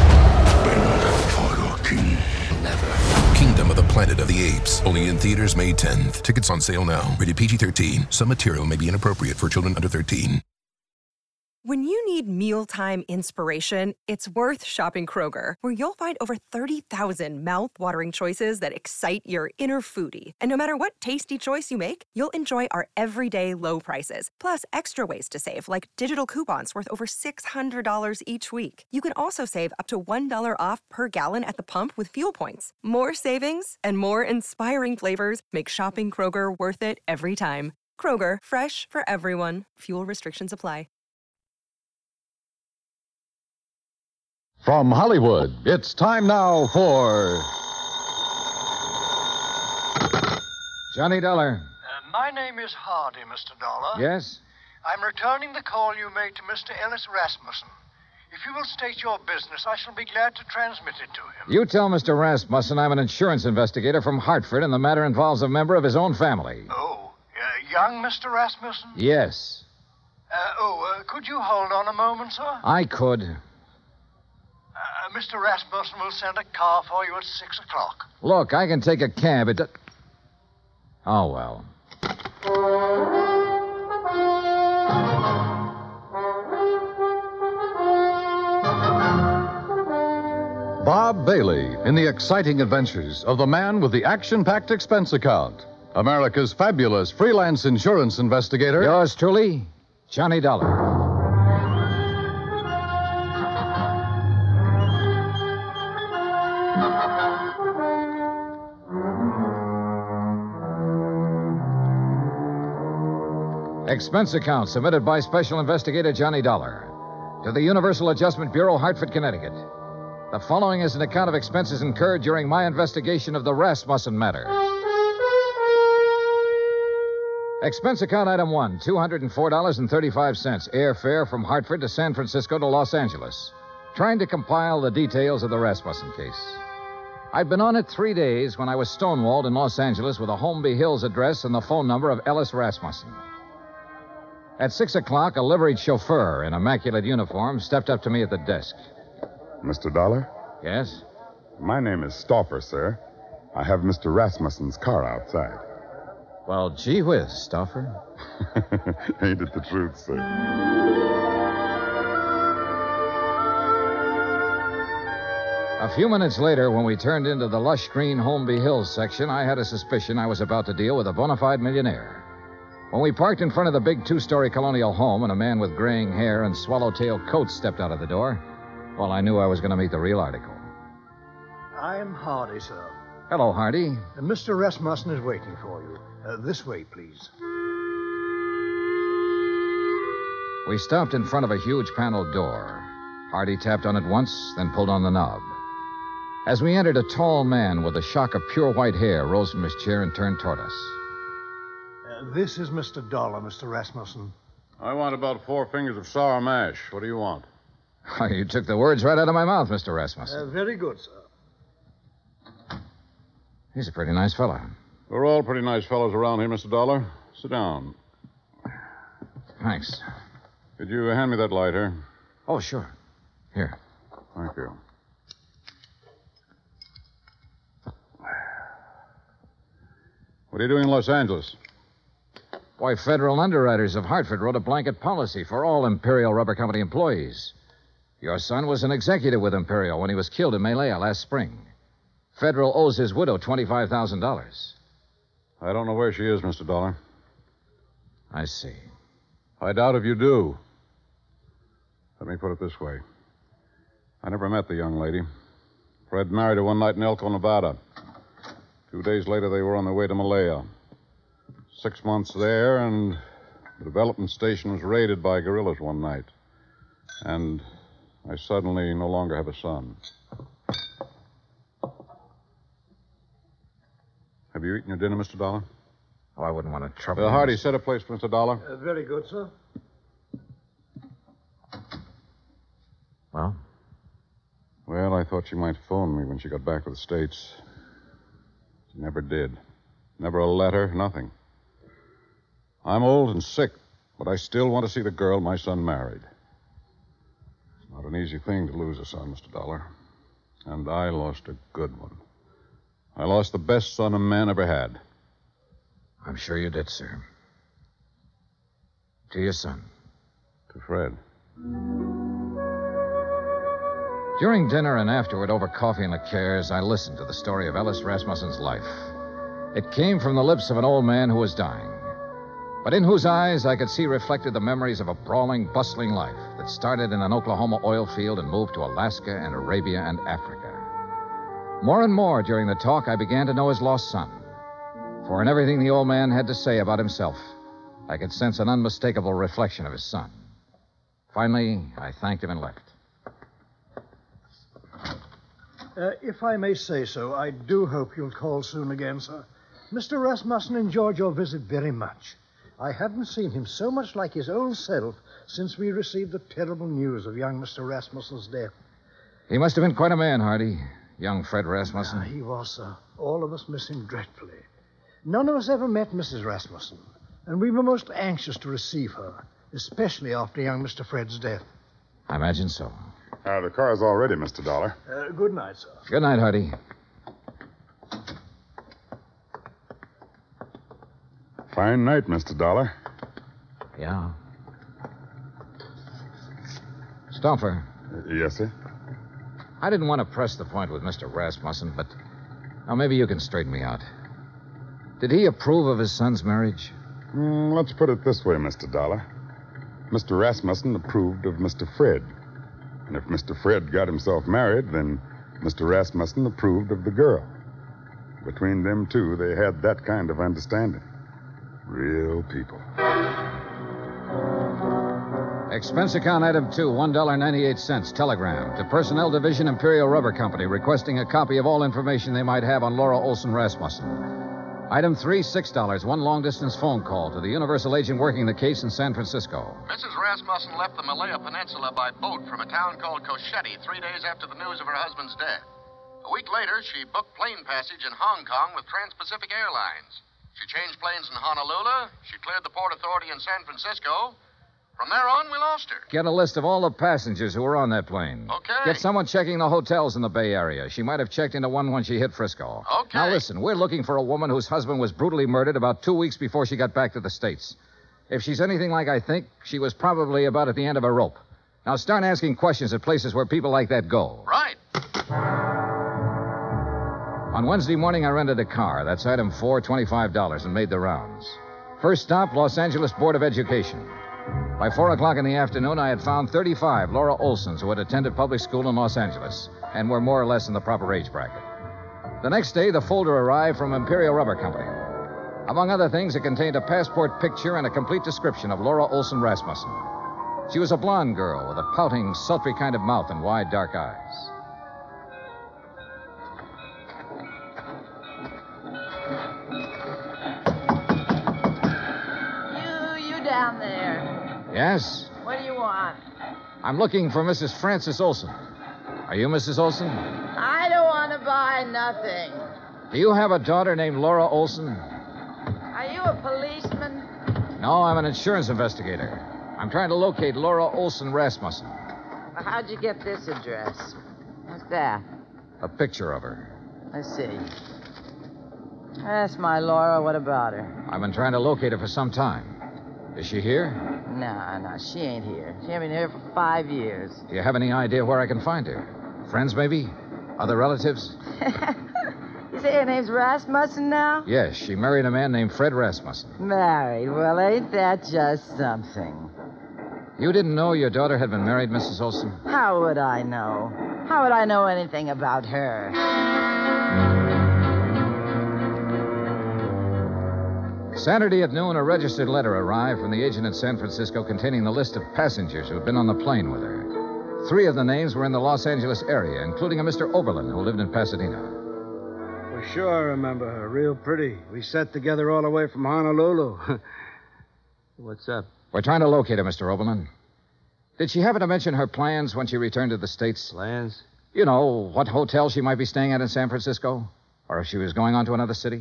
Bend for your king. Never. Kingdom of the Planet of the Apes. Only in theaters May 10th. Tickets on sale now. Rated PG-13. Some material may be inappropriate for children under 13. When you need mealtime inspiration, it's worth shopping Kroger, where you'll find over 30,000 mouth-watering choices that excite your inner foodie. And no matter what tasty choice you make, you'll enjoy our everyday low prices, plus extra ways to save, like digital coupons worth over $600 each week. You can also save up to $1 off per gallon at the pump with fuel points. More savings and more inspiring flavors make shopping Kroger worth it every time. Kroger, fresh for everyone. Fuel restrictions apply. From Hollywood, it's time now for Johnny Dollar. My name is Hardy, Mr. Dollar. Yes? I'm returning the call you made to Mr. Ellis Rasmussen. If you will state your business, I shall be glad to transmit it to him. You tell Mr. Rasmussen I'm an insurance investigator from Hartford, and the matter involves a member of his own family. Oh, young Mr. Rasmussen? Yes. Could you hold on a moment, sir? I could. Mr. Rasmussen will send a car for you at 6 o'clock. Look, I can take a cab. Oh, well. Bob Bailey in the exciting adventures of the man with the action-packed expense account. America's fabulous freelance insurance investigator. Yours truly, Johnny Dollar. Expense account submitted by Special Investigator Johnny Dollar to the Universal Adjustment Bureau, Hartford, Connecticut. The following is an account of expenses incurred during my investigation of the Rasmussen matter. Expense account item 1, $204.35, airfare from Hartford to San Francisco to Los Angeles. Trying to compile the details of the Rasmussen case. I'd been on it 3 days when I was stonewalled in Los Angeles with a Holmby Hills address and the phone number of Ellis Rasmussen. At 6 o'clock, a liveried chauffeur in immaculate uniform stepped up to me at the desk. Mr. Dollar? Yes? My name is Stauffer, sir. I have Mr. Rasmussen's car outside. Well, gee whiz, Stauffer. Ain't it the truth, sir? A few minutes later, when we turned into the lush green Holmby Hills section, I had a suspicion I was about to deal with a bona fide millionaire. When we parked in front of the big two-story colonial home and a man with graying hair and swallowtail coat stepped out of the door, well, I knew I was going to meet the real article. I'm Hardy, sir. Hello, Hardy. Mr. Rasmussen is waiting for you. This way, please. We stopped in front of a huge paneled door. Hardy tapped on it once, then pulled on the knob. As we entered, a tall man with a shock of pure white hair rose from his chair and turned toward us. This is Mr. Dollar, Mr. Rasmussen. I want about 4 fingers of sour mash. What do you want? Oh, you took the words right out of my mouth, Mr. Rasmussen. Very good, sir. He's a pretty nice fellow. We're all pretty nice fellows around here, Mr. Dollar. Sit down. Thanks. Could you hand me that lighter? Oh, sure. Here. Thank you. What are you doing in Los Angeles? Why, federal underwriters of Hartford wrote a blanket policy for all Imperial Rubber Company employees. Your son was an executive with Imperial when he was killed in Malaya last spring. Federal owes his widow $25,000. I don't know where she is, Mr. Dollar. I see. I doubt if you do. Let me put it this way. I never met the young lady. Fred married her one night in Elko, Nevada. 2 days later, they were on their way to Malaya. 6 months there, and the development station was raided by guerrillas one night. And I suddenly no longer have a son. Have you eaten your dinner, Mr. Dollar? Oh, I wouldn't want to trouble you. Hardy, set a place for Mr. Dollar. Very good, sir. Well? Well, I thought she might phone me when she got back to the States. She never did. Never a letter, nothing. I'm old and sick, but I still want to see the girl my son married. It's not an easy thing to lose a son, Mr. Dollar. And I lost a good one. I lost the best son a man ever had. I'm sure you did, sir. To your son. To Fred. During dinner and afterward, over coffee and liqueurs, I listened to the story of Ellis Rasmussen's life. It came from the lips of an old man who was dying, but in whose eyes I could see reflected the memories of a brawling, bustling life that started in an Oklahoma oil field and moved to Alaska and Arabia and Africa. More and more during the talk, I began to know his lost son. For in everything the old man had to say about himself, I could sense an unmistakable reflection of his son. Finally, I thanked him and left. If I may say so, I do hope you'll call soon again, sir. Mr. Rasmussen enjoyed your visit very much. I haven't seen him so much like his old self since we received the terrible news of young Mr. Rasmussen's death. He must have been quite a man, Hardy. Young Fred Rasmussen. He was, sir. All of us miss him dreadfully. None of us ever met Mrs. Rasmussen, and we were most anxious to receive her, especially after young Mr. Fred's death. I imagine so. The car's all ready, Mr. Dollar. Good night, sir. Good night, Hardy. Fine night, Mr. Dollar. Yeah. Stauffer. Yes, sir? I didn't want to press the point with Mr. Rasmussen, but now maybe you can straighten me out. Did he approve of his son's marriage? Let's put it this way, Mr. Dollar. Mr. Rasmussen approved of Mr. Fred. And if Mr. Fred got himself married, then Mr. Rasmussen approved of the girl. Between them two, they had that kind of understanding. Real people. Expense account item 2, $1.98. Telegram to Personnel Division, Imperial Rubber Company, requesting a copy of all information they might have on Laura Olson Rasmussen. Item 3, $6. One long-distance phone call to the Universal agent working the case in San Francisco. Mrs. Rasmussen left the Malaya Peninsula by boat from a town called Cochette 3 days after the news of her husband's death. A week later, she booked plane passage in Hong Kong with Trans-Pacific Airlines. She changed planes in Honolulu. She cleared the Port Authority in San Francisco. From there on, we lost her. Get a list of all the passengers who were on that plane. Okay. Get someone checking the hotels in the Bay Area. She might have checked into one when she hit Frisco. Okay. Now listen, we're looking for a woman whose husband was brutally murdered about 2 weeks before she got back to the States. If she's anything like I think, she was probably about at the end of a rope. Now start asking questions at places where people like that go. Right. On Wednesday morning, I rented a car. That's item 4, $25, and made the rounds. First stop, Los Angeles Board of Education. By 4 o'clock in the afternoon, I had found 35 Laura Olsons who had attended public school in Los Angeles and were more or less in the proper age bracket. The next day, the folder arrived from Imperial Rubber Company. Among other things, it contained a passport picture and a complete description of Laura Olson Rasmussen. She was a blonde girl with a pouting, sultry kind of mouth and wide, dark eyes. down there. Yes? What do you want? I'm looking for Mrs. Frances Olson. Are you Mrs. Olson? I don't want to buy nothing. Do you have a daughter named Laura Olson? Are you a policeman? No, I'm an insurance investigator. I'm trying to locate Laura Olson Rasmussen. Well, how'd you get this address? What's that? A picture of her. Let's see. That's my Laura. What about her? I've been trying to locate her for some time. Is she here? No, she ain't here. She ain't been here for 5 years. Do you have any idea where I can find her? Friends, maybe? Other relatives? You say her name's Rasmussen now? Yes, she married a man named Fred Rasmussen. Married? Well, ain't that just something? You didn't know your daughter had been married, Mrs. Olson? How would I know? How would I know anything about her? Saturday at noon, a registered letter arrived from the agent in San Francisco containing the list of passengers who had been on the plane with her. 3 of the names were in the Los Angeles area, including a Mr. Oberlin who lived in Pasadena. Well, sure I remember her. Real pretty. We sat together all the way from Honolulu. What's up? We're trying to locate her, Mr. Oberlin. Did she happen to mention her plans when she returned to the States? Plans? You know, what hotel she might be staying at in San Francisco? Or if she was going on to another city?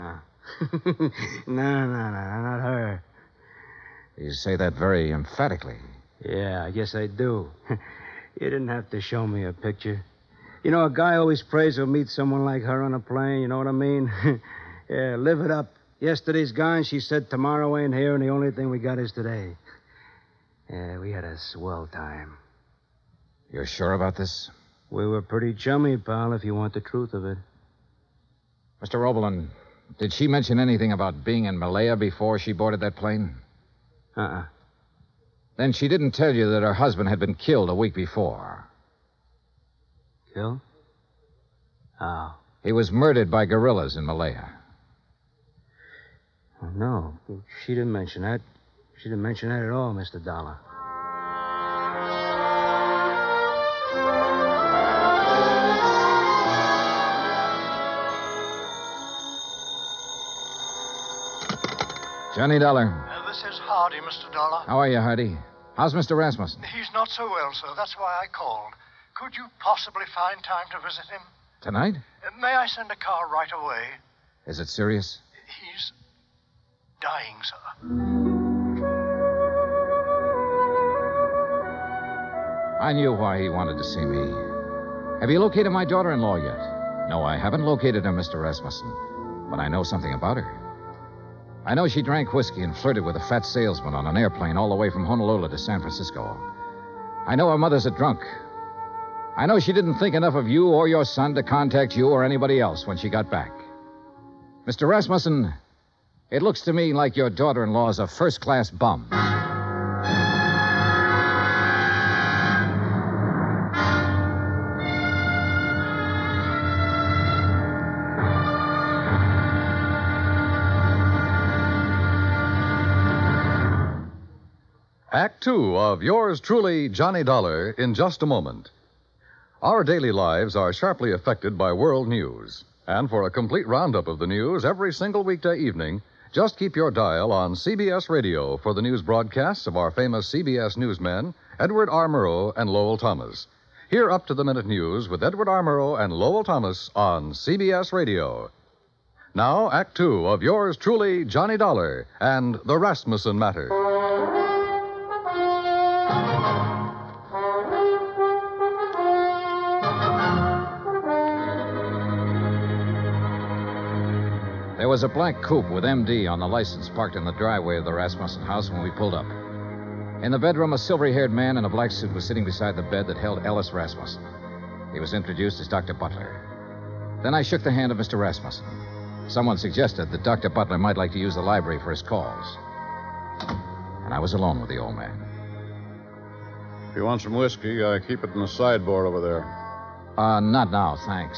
No, not her. You say that very emphatically. Yeah, I guess I do. You didn't have to show me a picture. You know, a guy always prays he'll meet someone like her on a plane, you know what I mean? Yeah, live it up. Yesterday's gone, she said tomorrow ain't here, and the only thing we got is today. Yeah, we had a swell time. You're sure about this? We were pretty chummy, pal, if you want the truth of it. Mr. Oberlin, did she mention anything about being in Malaya before she boarded that plane? Then she didn't tell you that her husband had been killed a week before. Killed? How? He was murdered by guerrillas in Malaya. Oh, no, she didn't mention that. She didn't mention that at all, Mr. Dollar. Johnny Dollar. This is Hardy, Mr. Dollar. How are you, Hardy? How's Mr. Rasmussen? He's not so well, sir. That's why I called. Could you possibly find time to visit him? Tonight? May I send a car right away? Is it serious? He's dying, sir. I knew why he wanted to see me. Have you located my daughter-in-law yet? No, I haven't located her, Mr. Rasmussen. But I know something about her. I know she drank whiskey and flirted with a fat salesman on an airplane all the way from Honolulu to San Francisco. I know her mother's a drunk. I know she didn't think enough of you or your son to contact you or anybody else when she got back. Mr. Rasmussen, it looks to me like your daughter-in-law's a first-class bum. Act Two of yours truly, Johnny Dollar, in just a moment. Our daily lives are sharply affected by world news. And for a complete roundup of the news every single weekday evening, just keep your dial on CBS Radio for the news broadcasts of our famous CBS newsmen, Edward R. Murrow and Lowell Thomas. Hear up-to-the-minute news with Edward R. Murrow and Lowell Thomas on CBS Radio. Now, Act Two of yours truly, Johnny Dollar, and the Rasmussen Matter. There was a black coupe with MD on the license parked in the driveway of the Rasmussen house when we pulled up. In the bedroom, a silvery-haired man in a black suit was sitting beside the bed that held Ellis Rasmussen. He was introduced as Dr. Butler. Then I shook the hand of Mr. Rasmussen. Someone suggested that Dr. Butler might like to use the library for his calls. And I was alone with the old man. If you want some whiskey, keep it in the sideboard over there. Not now, thanks.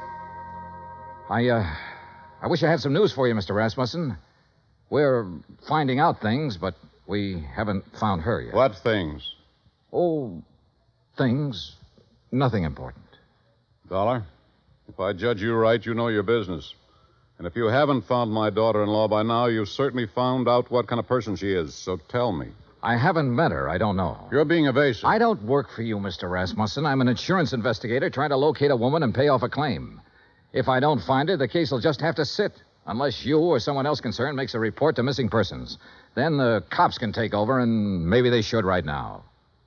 I wish I had some news for you, Mr. Rasmussen. We're finding out things, but we haven't found her yet. What things? Oh, things. Nothing important. Dollar, if I judge you right, you know your business. And if you haven't found my daughter-in-law by now, you've certainly found out what kind of person she is. So tell me. I haven't met her. I don't know. You're being evasive. I don't work for you, Mr. Rasmussen. I'm an insurance investigator trying to locate a woman and pay off a claim. If I don't find her, the case will just have to sit, unless you or someone else concerned makes a report to missing persons. Then the cops can take over, and maybe they should right now.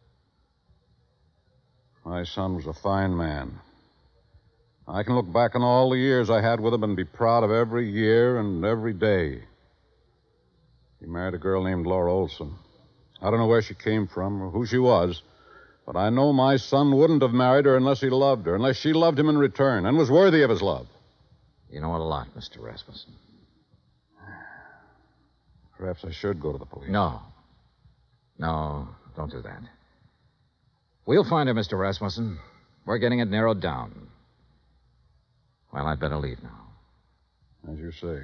My son was a fine man. I can look back on all the years I had with him and be proud of every year and every day. He married a girl named Laura Olson. I don't know where she came from or who she was, but I know my son wouldn't have married her unless he loved her, unless she loved him in return and was worthy of his love. You know a lot, Mr. Rasmussen. Perhaps I should go to the police. No. No, don't do that. We'll find her, Mr. Rasmussen. We're getting it narrowed down. Well, I'd better leave now. As you say.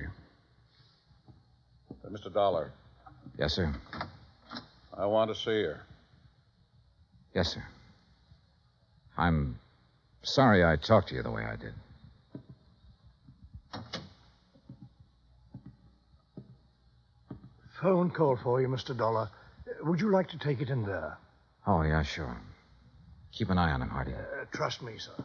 Mr. Dollar. Yes, sir. I want to see her. Yes, sir. I'm sorry I talked to you the way I did. Phone call for you, Mr. Dollar. Would you like to take it in there? Oh, yeah, sure. Keep an eye on him, Hardy. Trust me, sir.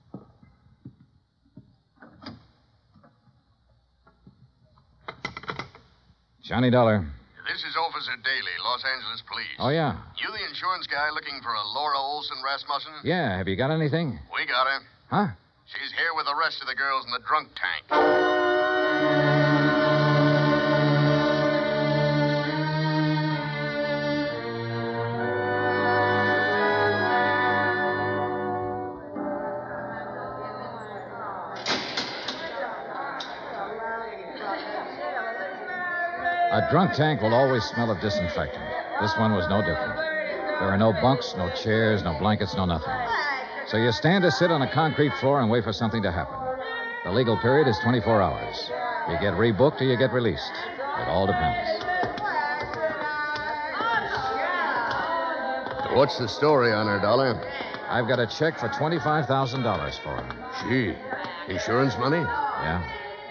Johnny Dollar. This is Officer Daly, Los Angeles Police. Oh, yeah. You the insurance guy looking for a Laura Olson Rasmussen? Yeah, have you got anything? We got her. Huh? She's here with the rest of the girls in the drunk tank. A drunk tank will always smell of disinfectant. This one was no different. There are no bunks, no chairs, no blankets, no nothing. So you stand or sit on a concrete floor and wait for something to happen. The legal period is 24 hours. You get rebooked or you get released. It all depends. What's the story on her, Dollar? I've got a check for $25,000 for her. Gee, insurance money? Yeah.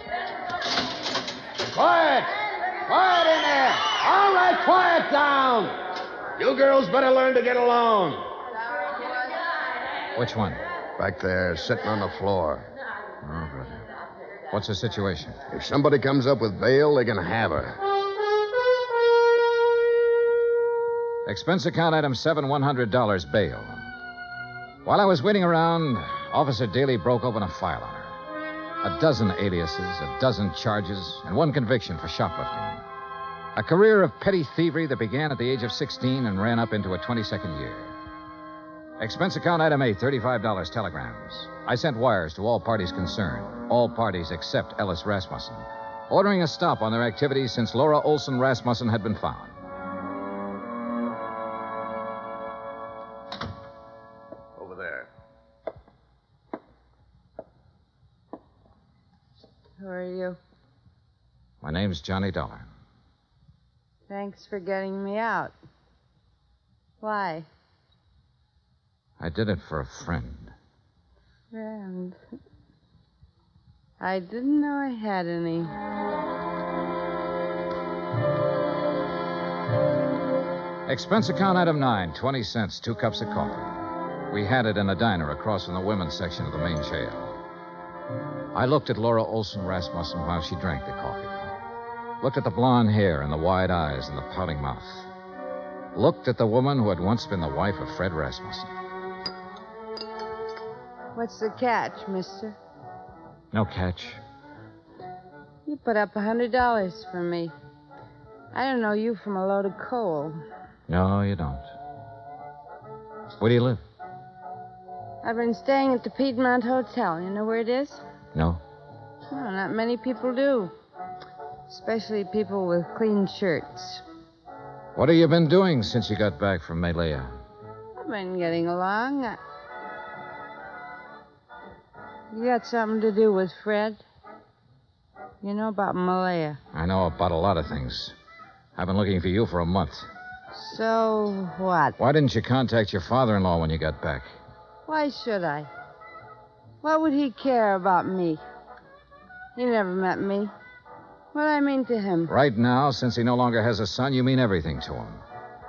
Quiet! Quiet in there! All right, quiet down! You girls better learn to get along. Which one? Back there, sitting on the floor. Oh, good. What's the situation? If somebody comes up with bail, they can have her. Expense account item 7, $100 bail. While I was waiting around, Officer Daly broke open a file on her. A dozen aliases, a dozen charges, and one conviction for shoplifting. A career of petty thievery that began at the age of 16 and ran up into a 22nd year. Expense account item A, $35 telegrams. I sent wires to all parties concerned, all parties except Ellis Rasmussen, ordering a stop on their activities since Laura Olson Rasmussen had been found. Over there. Who are you? My name's Johnny Dollar. Thanks for getting me out. Why? I did it for a friend. Friend. I didn't know I had any. Expense account item 9, 20 cents, 2 cups of coffee. We had it in a diner across from the women's section of the main jail. I looked at Laura Olson Rasmussen while she drank the coffee. Looked at the blonde hair and the wide eyes and the pouting mouth. Looked at the woman who had once been the wife of Fred Rasmussen. What's the catch, mister? No catch. You put up $100 for me. I don't know you from a load of coal. No, you don't. Where do you live? I've been staying at the Piedmont Hotel. You know where it is? No. Well, not many people do. Especially people with clean shirts. What have you been doing since you got back from Malaya? I've been getting along. You got something to do with Fred? You know about Malaya. I know about a lot of things. I've been looking for you for a month. So what? Why didn't you contact your father-in-law when you got back? Why should I? What would he care about me? He never met me. What do I mean to him? Right now, since he no longer has a son, you mean everything to him.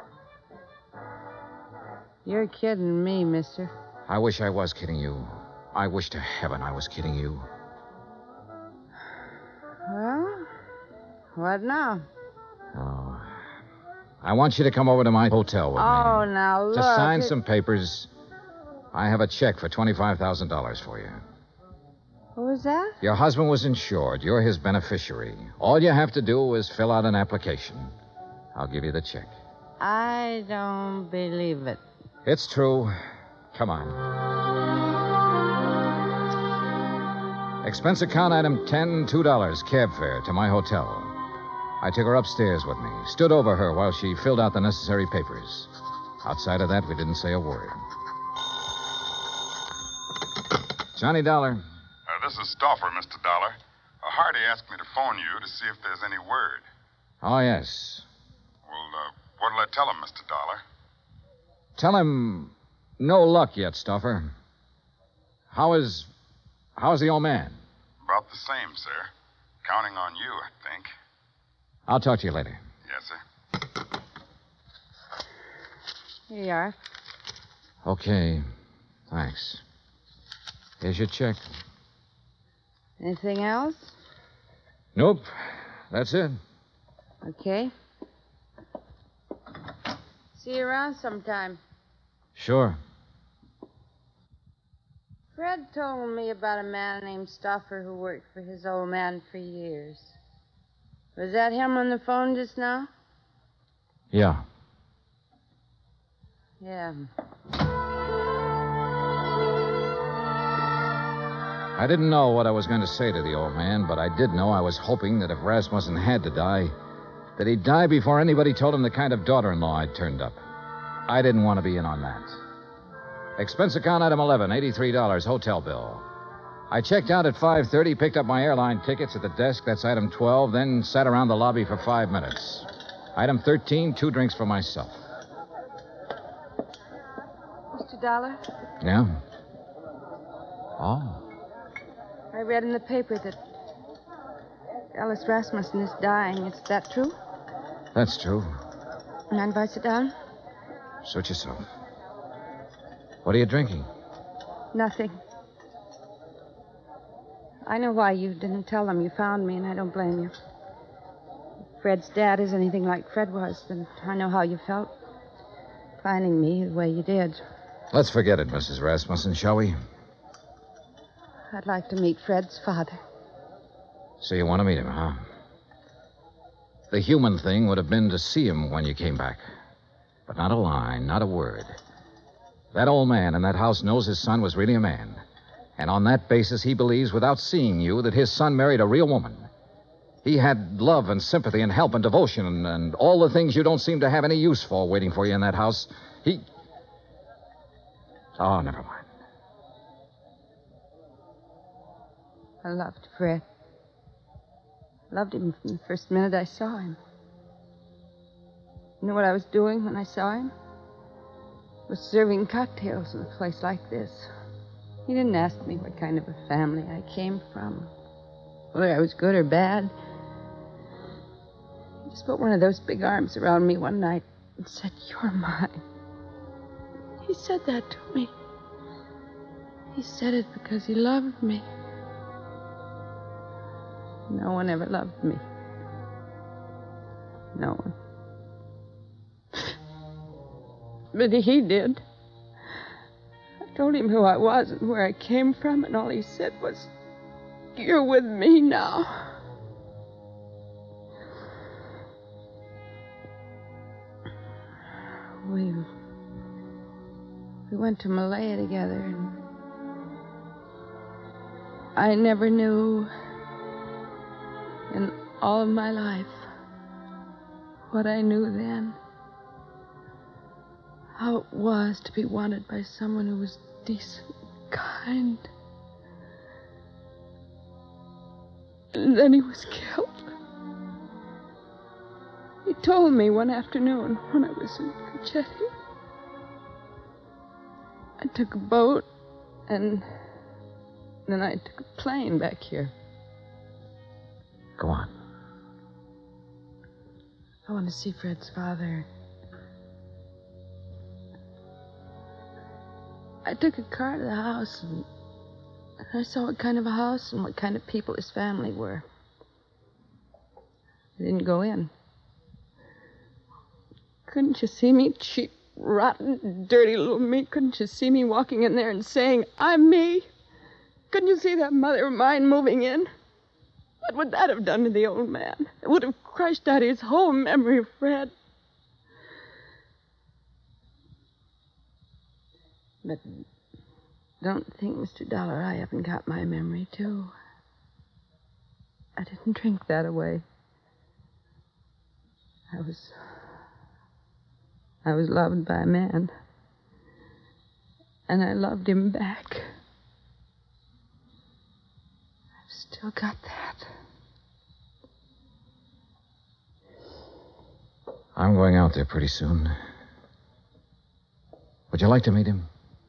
You're kidding me, mister. I wish I was kidding you. I wish to heaven I was kidding you. Well, what now? Oh. I want you to come over to my hotel with me. Oh, now look. Just sign some papers. I have a check for $25,000 for you. What was that? Your husband was insured. You're his beneficiary. All you have to do is fill out an application. I'll give you the check. I don't believe it. It's true. Come on. Expense account item 10, $2, cab fare to my hotel. I took her upstairs with me, stood over her while she filled out the necessary papers. Outside of that, we didn't say a word. Johnny Dollar. This is Stauffer, Mr. Dollar. Hardy asked me to phone you to see if there's any word. Oh, yes. Well, what'll I tell him, Mr. Dollar? Tell him no luck yet, Stauffer. How's the old man? About the same, sir. Counting on you, I think. I'll talk to you later. Yes, sir. Here you are. Okay. Thanks. Here's your check. Anything else? Nope. That's it. Okay. See you around sometime. Sure. Fred told me about a man named Stauffer who worked for his old man for years. Was that him on the phone just now? Yeah. Yeah. I didn't know what I was going to say to the old man, but I did know I was hoping that if Rasmussen had to die, that he'd die before anybody told him the kind of daughter-in-law I'd turned up. I didn't want to be in on that. Expense account item 11, $83, hotel bill. I checked out at 5:30, picked up my airline tickets at the desk, that's item 12, then sat around the lobby for 5 minutes. Item 13, 2 drinks for myself. Mr. Dollar, Yeah? Oh. I read in the paper that Alice Rasmussen is dying. Is that true? That's true. Mind if I sit down? Suit yourself. What are you drinking? Nothing. I know why you didn't tell them you found me, and I don't blame you. If Fred's dad is anything like Fred was, then I know how you felt. Finding me the way you did. Let's forget it, Mrs. Rasmussen, shall we? I'd like to meet Fred's father. So you want to meet him, huh? The human thing would have been to see him when you came back. But not a line, not a word. That old man in that house knows his son was really a man. And on that basis, he believes, without seeing you, that his son married a real woman. He had love and sympathy and help and devotion and all the things you don't seem to have any use for waiting for you in that house. Oh, never mind. I loved Fred. Loved him from the first minute I saw him. You know what I was doing when I saw him? I was serving cocktails in a place like this. He didn't ask me what kind of a family I came from, whether I was good or bad. He just put one of those big arms around me one night and said, "You're mine." He said that to me. He said it because he loved me. No one ever loved me. No one. But he did. I told him who I was and where I came from, and all he said was, "You're with me now." We went to Malaya together, and I never knew in all of my life what I knew then. How it was to be wanted by someone who was decent, kind. And then he was killed. He told me one afternoon when I was in Cochetti. I took a boat, and then I took a plane back here. I want to see Fred's father. I took a car to the house, and I saw what kind of a house and what kind of people his family were. I didn't go in. Couldn't you see me, cheap, rotten, dirty little me? Couldn't you see me walking in there and saying, I'm me? Couldn't you see that mother of mine moving in? What would that have done to the old man? It would have crushed out his whole memory of Fred. But don't think, Mr. Dollar, I haven't got my memory, too. I didn't drink that away. I was loved by a man. And I loved him back. I've still got that. I'm going out there pretty soon. Would you like to meet him?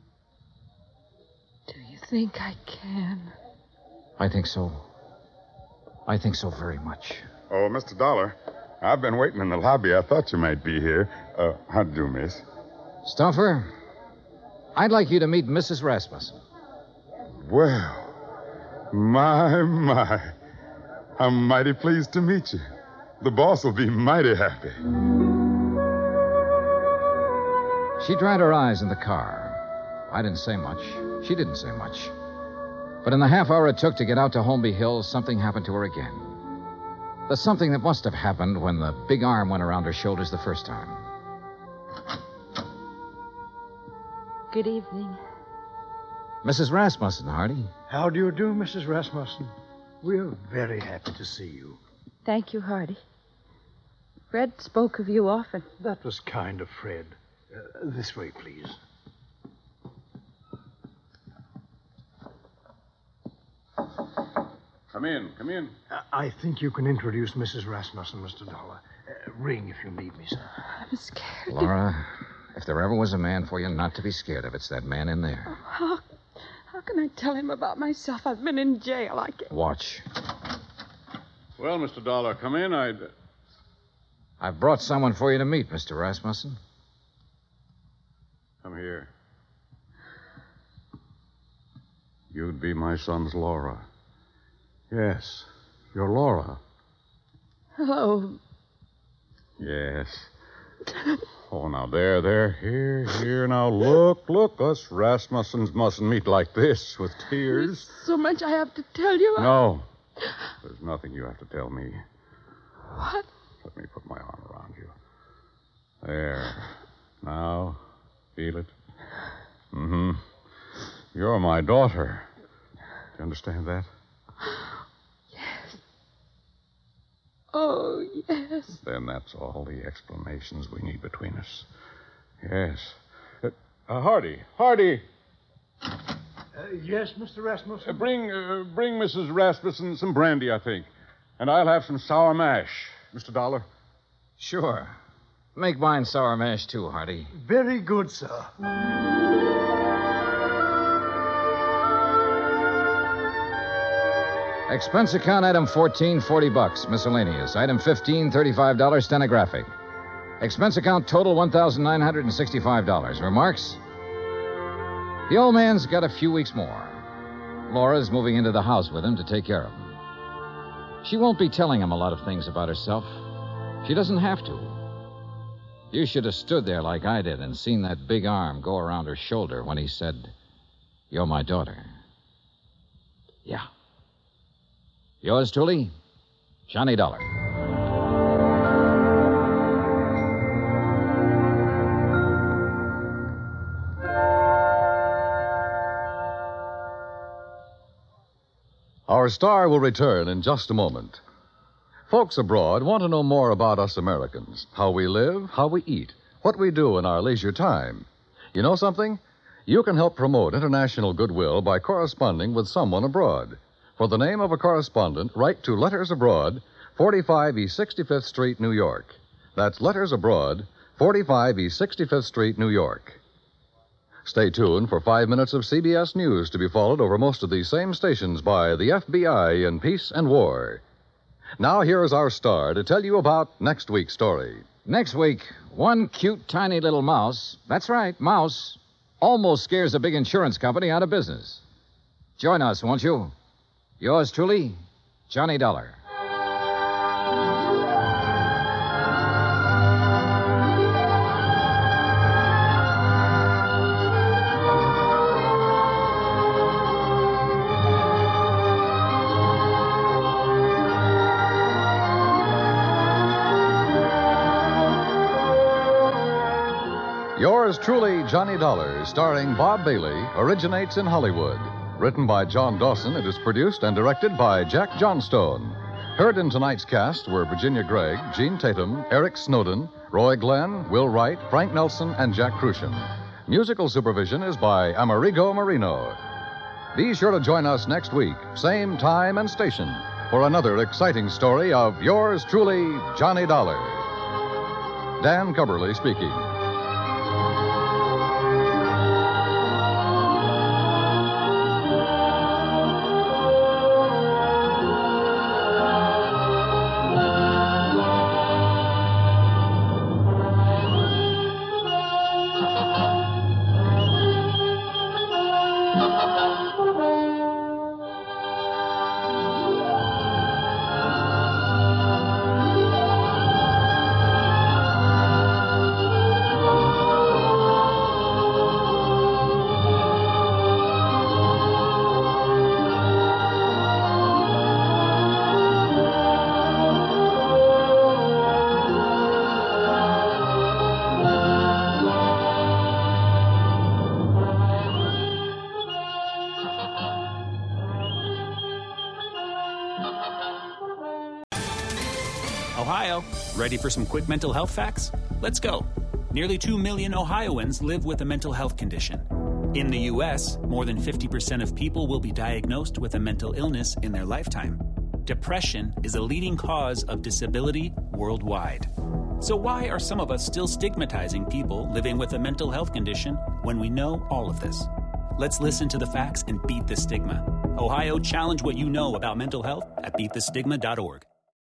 Do you think I can? I think so. I think so very much. Oh, Mr. Dollar, I've been waiting in the lobby. I thought you might be here. How do you do, miss? Stuffer, I'd like you to meet Mrs. Rasmussen. Well, my. I'm mighty pleased to meet you. The boss will be mighty happy. She dried her eyes in the car. I didn't say much. She didn't say much. But in the half hour it took to get out to Holmby Hills, something happened to her again. The something that must have happened when the big arm went around her shoulders the first time. Good evening. Mrs. Rasmussen, Hardy. How do you do, Mrs. Rasmussen? We're very happy to see you. Thank you, Hardy. Fred spoke of you often. That was kind of Fred. This way, please. Come in. I think you can introduce Mrs. Rasmussen, Mr. Dollar. Ring if you need me, sir. I'm scared. Laura, if there ever was a man for you not to be scared of, it's that man in there. How can I tell him about myself? I've been in jail. I can't. Watch. Well, Mr. Dollar, come in. I've brought someone for you to meet, Mr. Rasmussen. Come here. You'd be my son's Laura. Yes, you're Laura. Hello. Yes. Oh, now, there. Here. Now, look. Us Rasmussens mustn't meet like this with tears. There's so much I have to tell you. No. There's nothing you have to tell me. What? Let me put my arm around you. There. Now, feel it? Mm-hmm. You're my daughter. Do you understand that? Oh, yes. Then that's all the explanations we need between us. Yes. Hardy. Yes, Mr. Rasmussen? Bring Mrs. Rasmussen some brandy, I think. And I'll have some sour mash. Mr. Dollar? Sure. Make mine sour mash, too, Hardy. Very good, sir. Expense account item 14, $40. Miscellaneous. Item 15, $35, stenographic. Expense account total, $1,965. Remarks? The old man's got a few weeks more. Laura's moving into the house with him to take care of him. She won't be telling him a lot of things about herself. She doesn't have to. You should have stood there like I did and seen that big arm go around her shoulder when he said, "You're my daughter." Yeah. Yours truly, Johnny Dollar. Our star will return in just a moment. Folks abroad want to know more about us Americans, how we live, how we eat, what we do in our leisure time. You know something? You can help promote international goodwill by corresponding with someone abroad. For the name of a correspondent, write to Letters Abroad, 45 East 65th Street, New York. That's Letters Abroad, 45 East 65th Street, New York. Stay tuned for 5 minutes of CBS News to be followed over most of these same stations by the FBI in Peace and War. Now, here's our star to tell you about next week's story. Next week, one cute, tiny little mouse, that's right, mouse, almost scares a big insurance company out of business. Join us, won't you? Yours truly, Johnny Dollar. Yours truly, Johnny Dollar, starring Bob Bailey, originates in Hollywood. Written by John Dawson, it is produced and directed by Jack Johnstone. Heard in tonight's cast were Virginia Gregg, Gene Tatum, Eric Snowden, Roy Glenn, Will Wright, Frank Nelson, and Jack Crucian. Musical supervision is by Amerigo Marino. Be sure to join us next week, same time and station, for another exciting story of yours truly, Johnny Dollar. Dan Cubberly speaking. Ohio, ready for some quick mental health facts? Let's go. Nearly 2 million Ohioans live with a mental health condition. In the U.S., more than 50% of people will be diagnosed with a mental illness in their lifetime. Depression is a leading cause of disability worldwide. So why are some of us still stigmatizing people living with a mental health condition when we know all of this? Let's listen to the facts and beat the stigma. Ohio, challenge what you know about mental health at beatthestigma.org.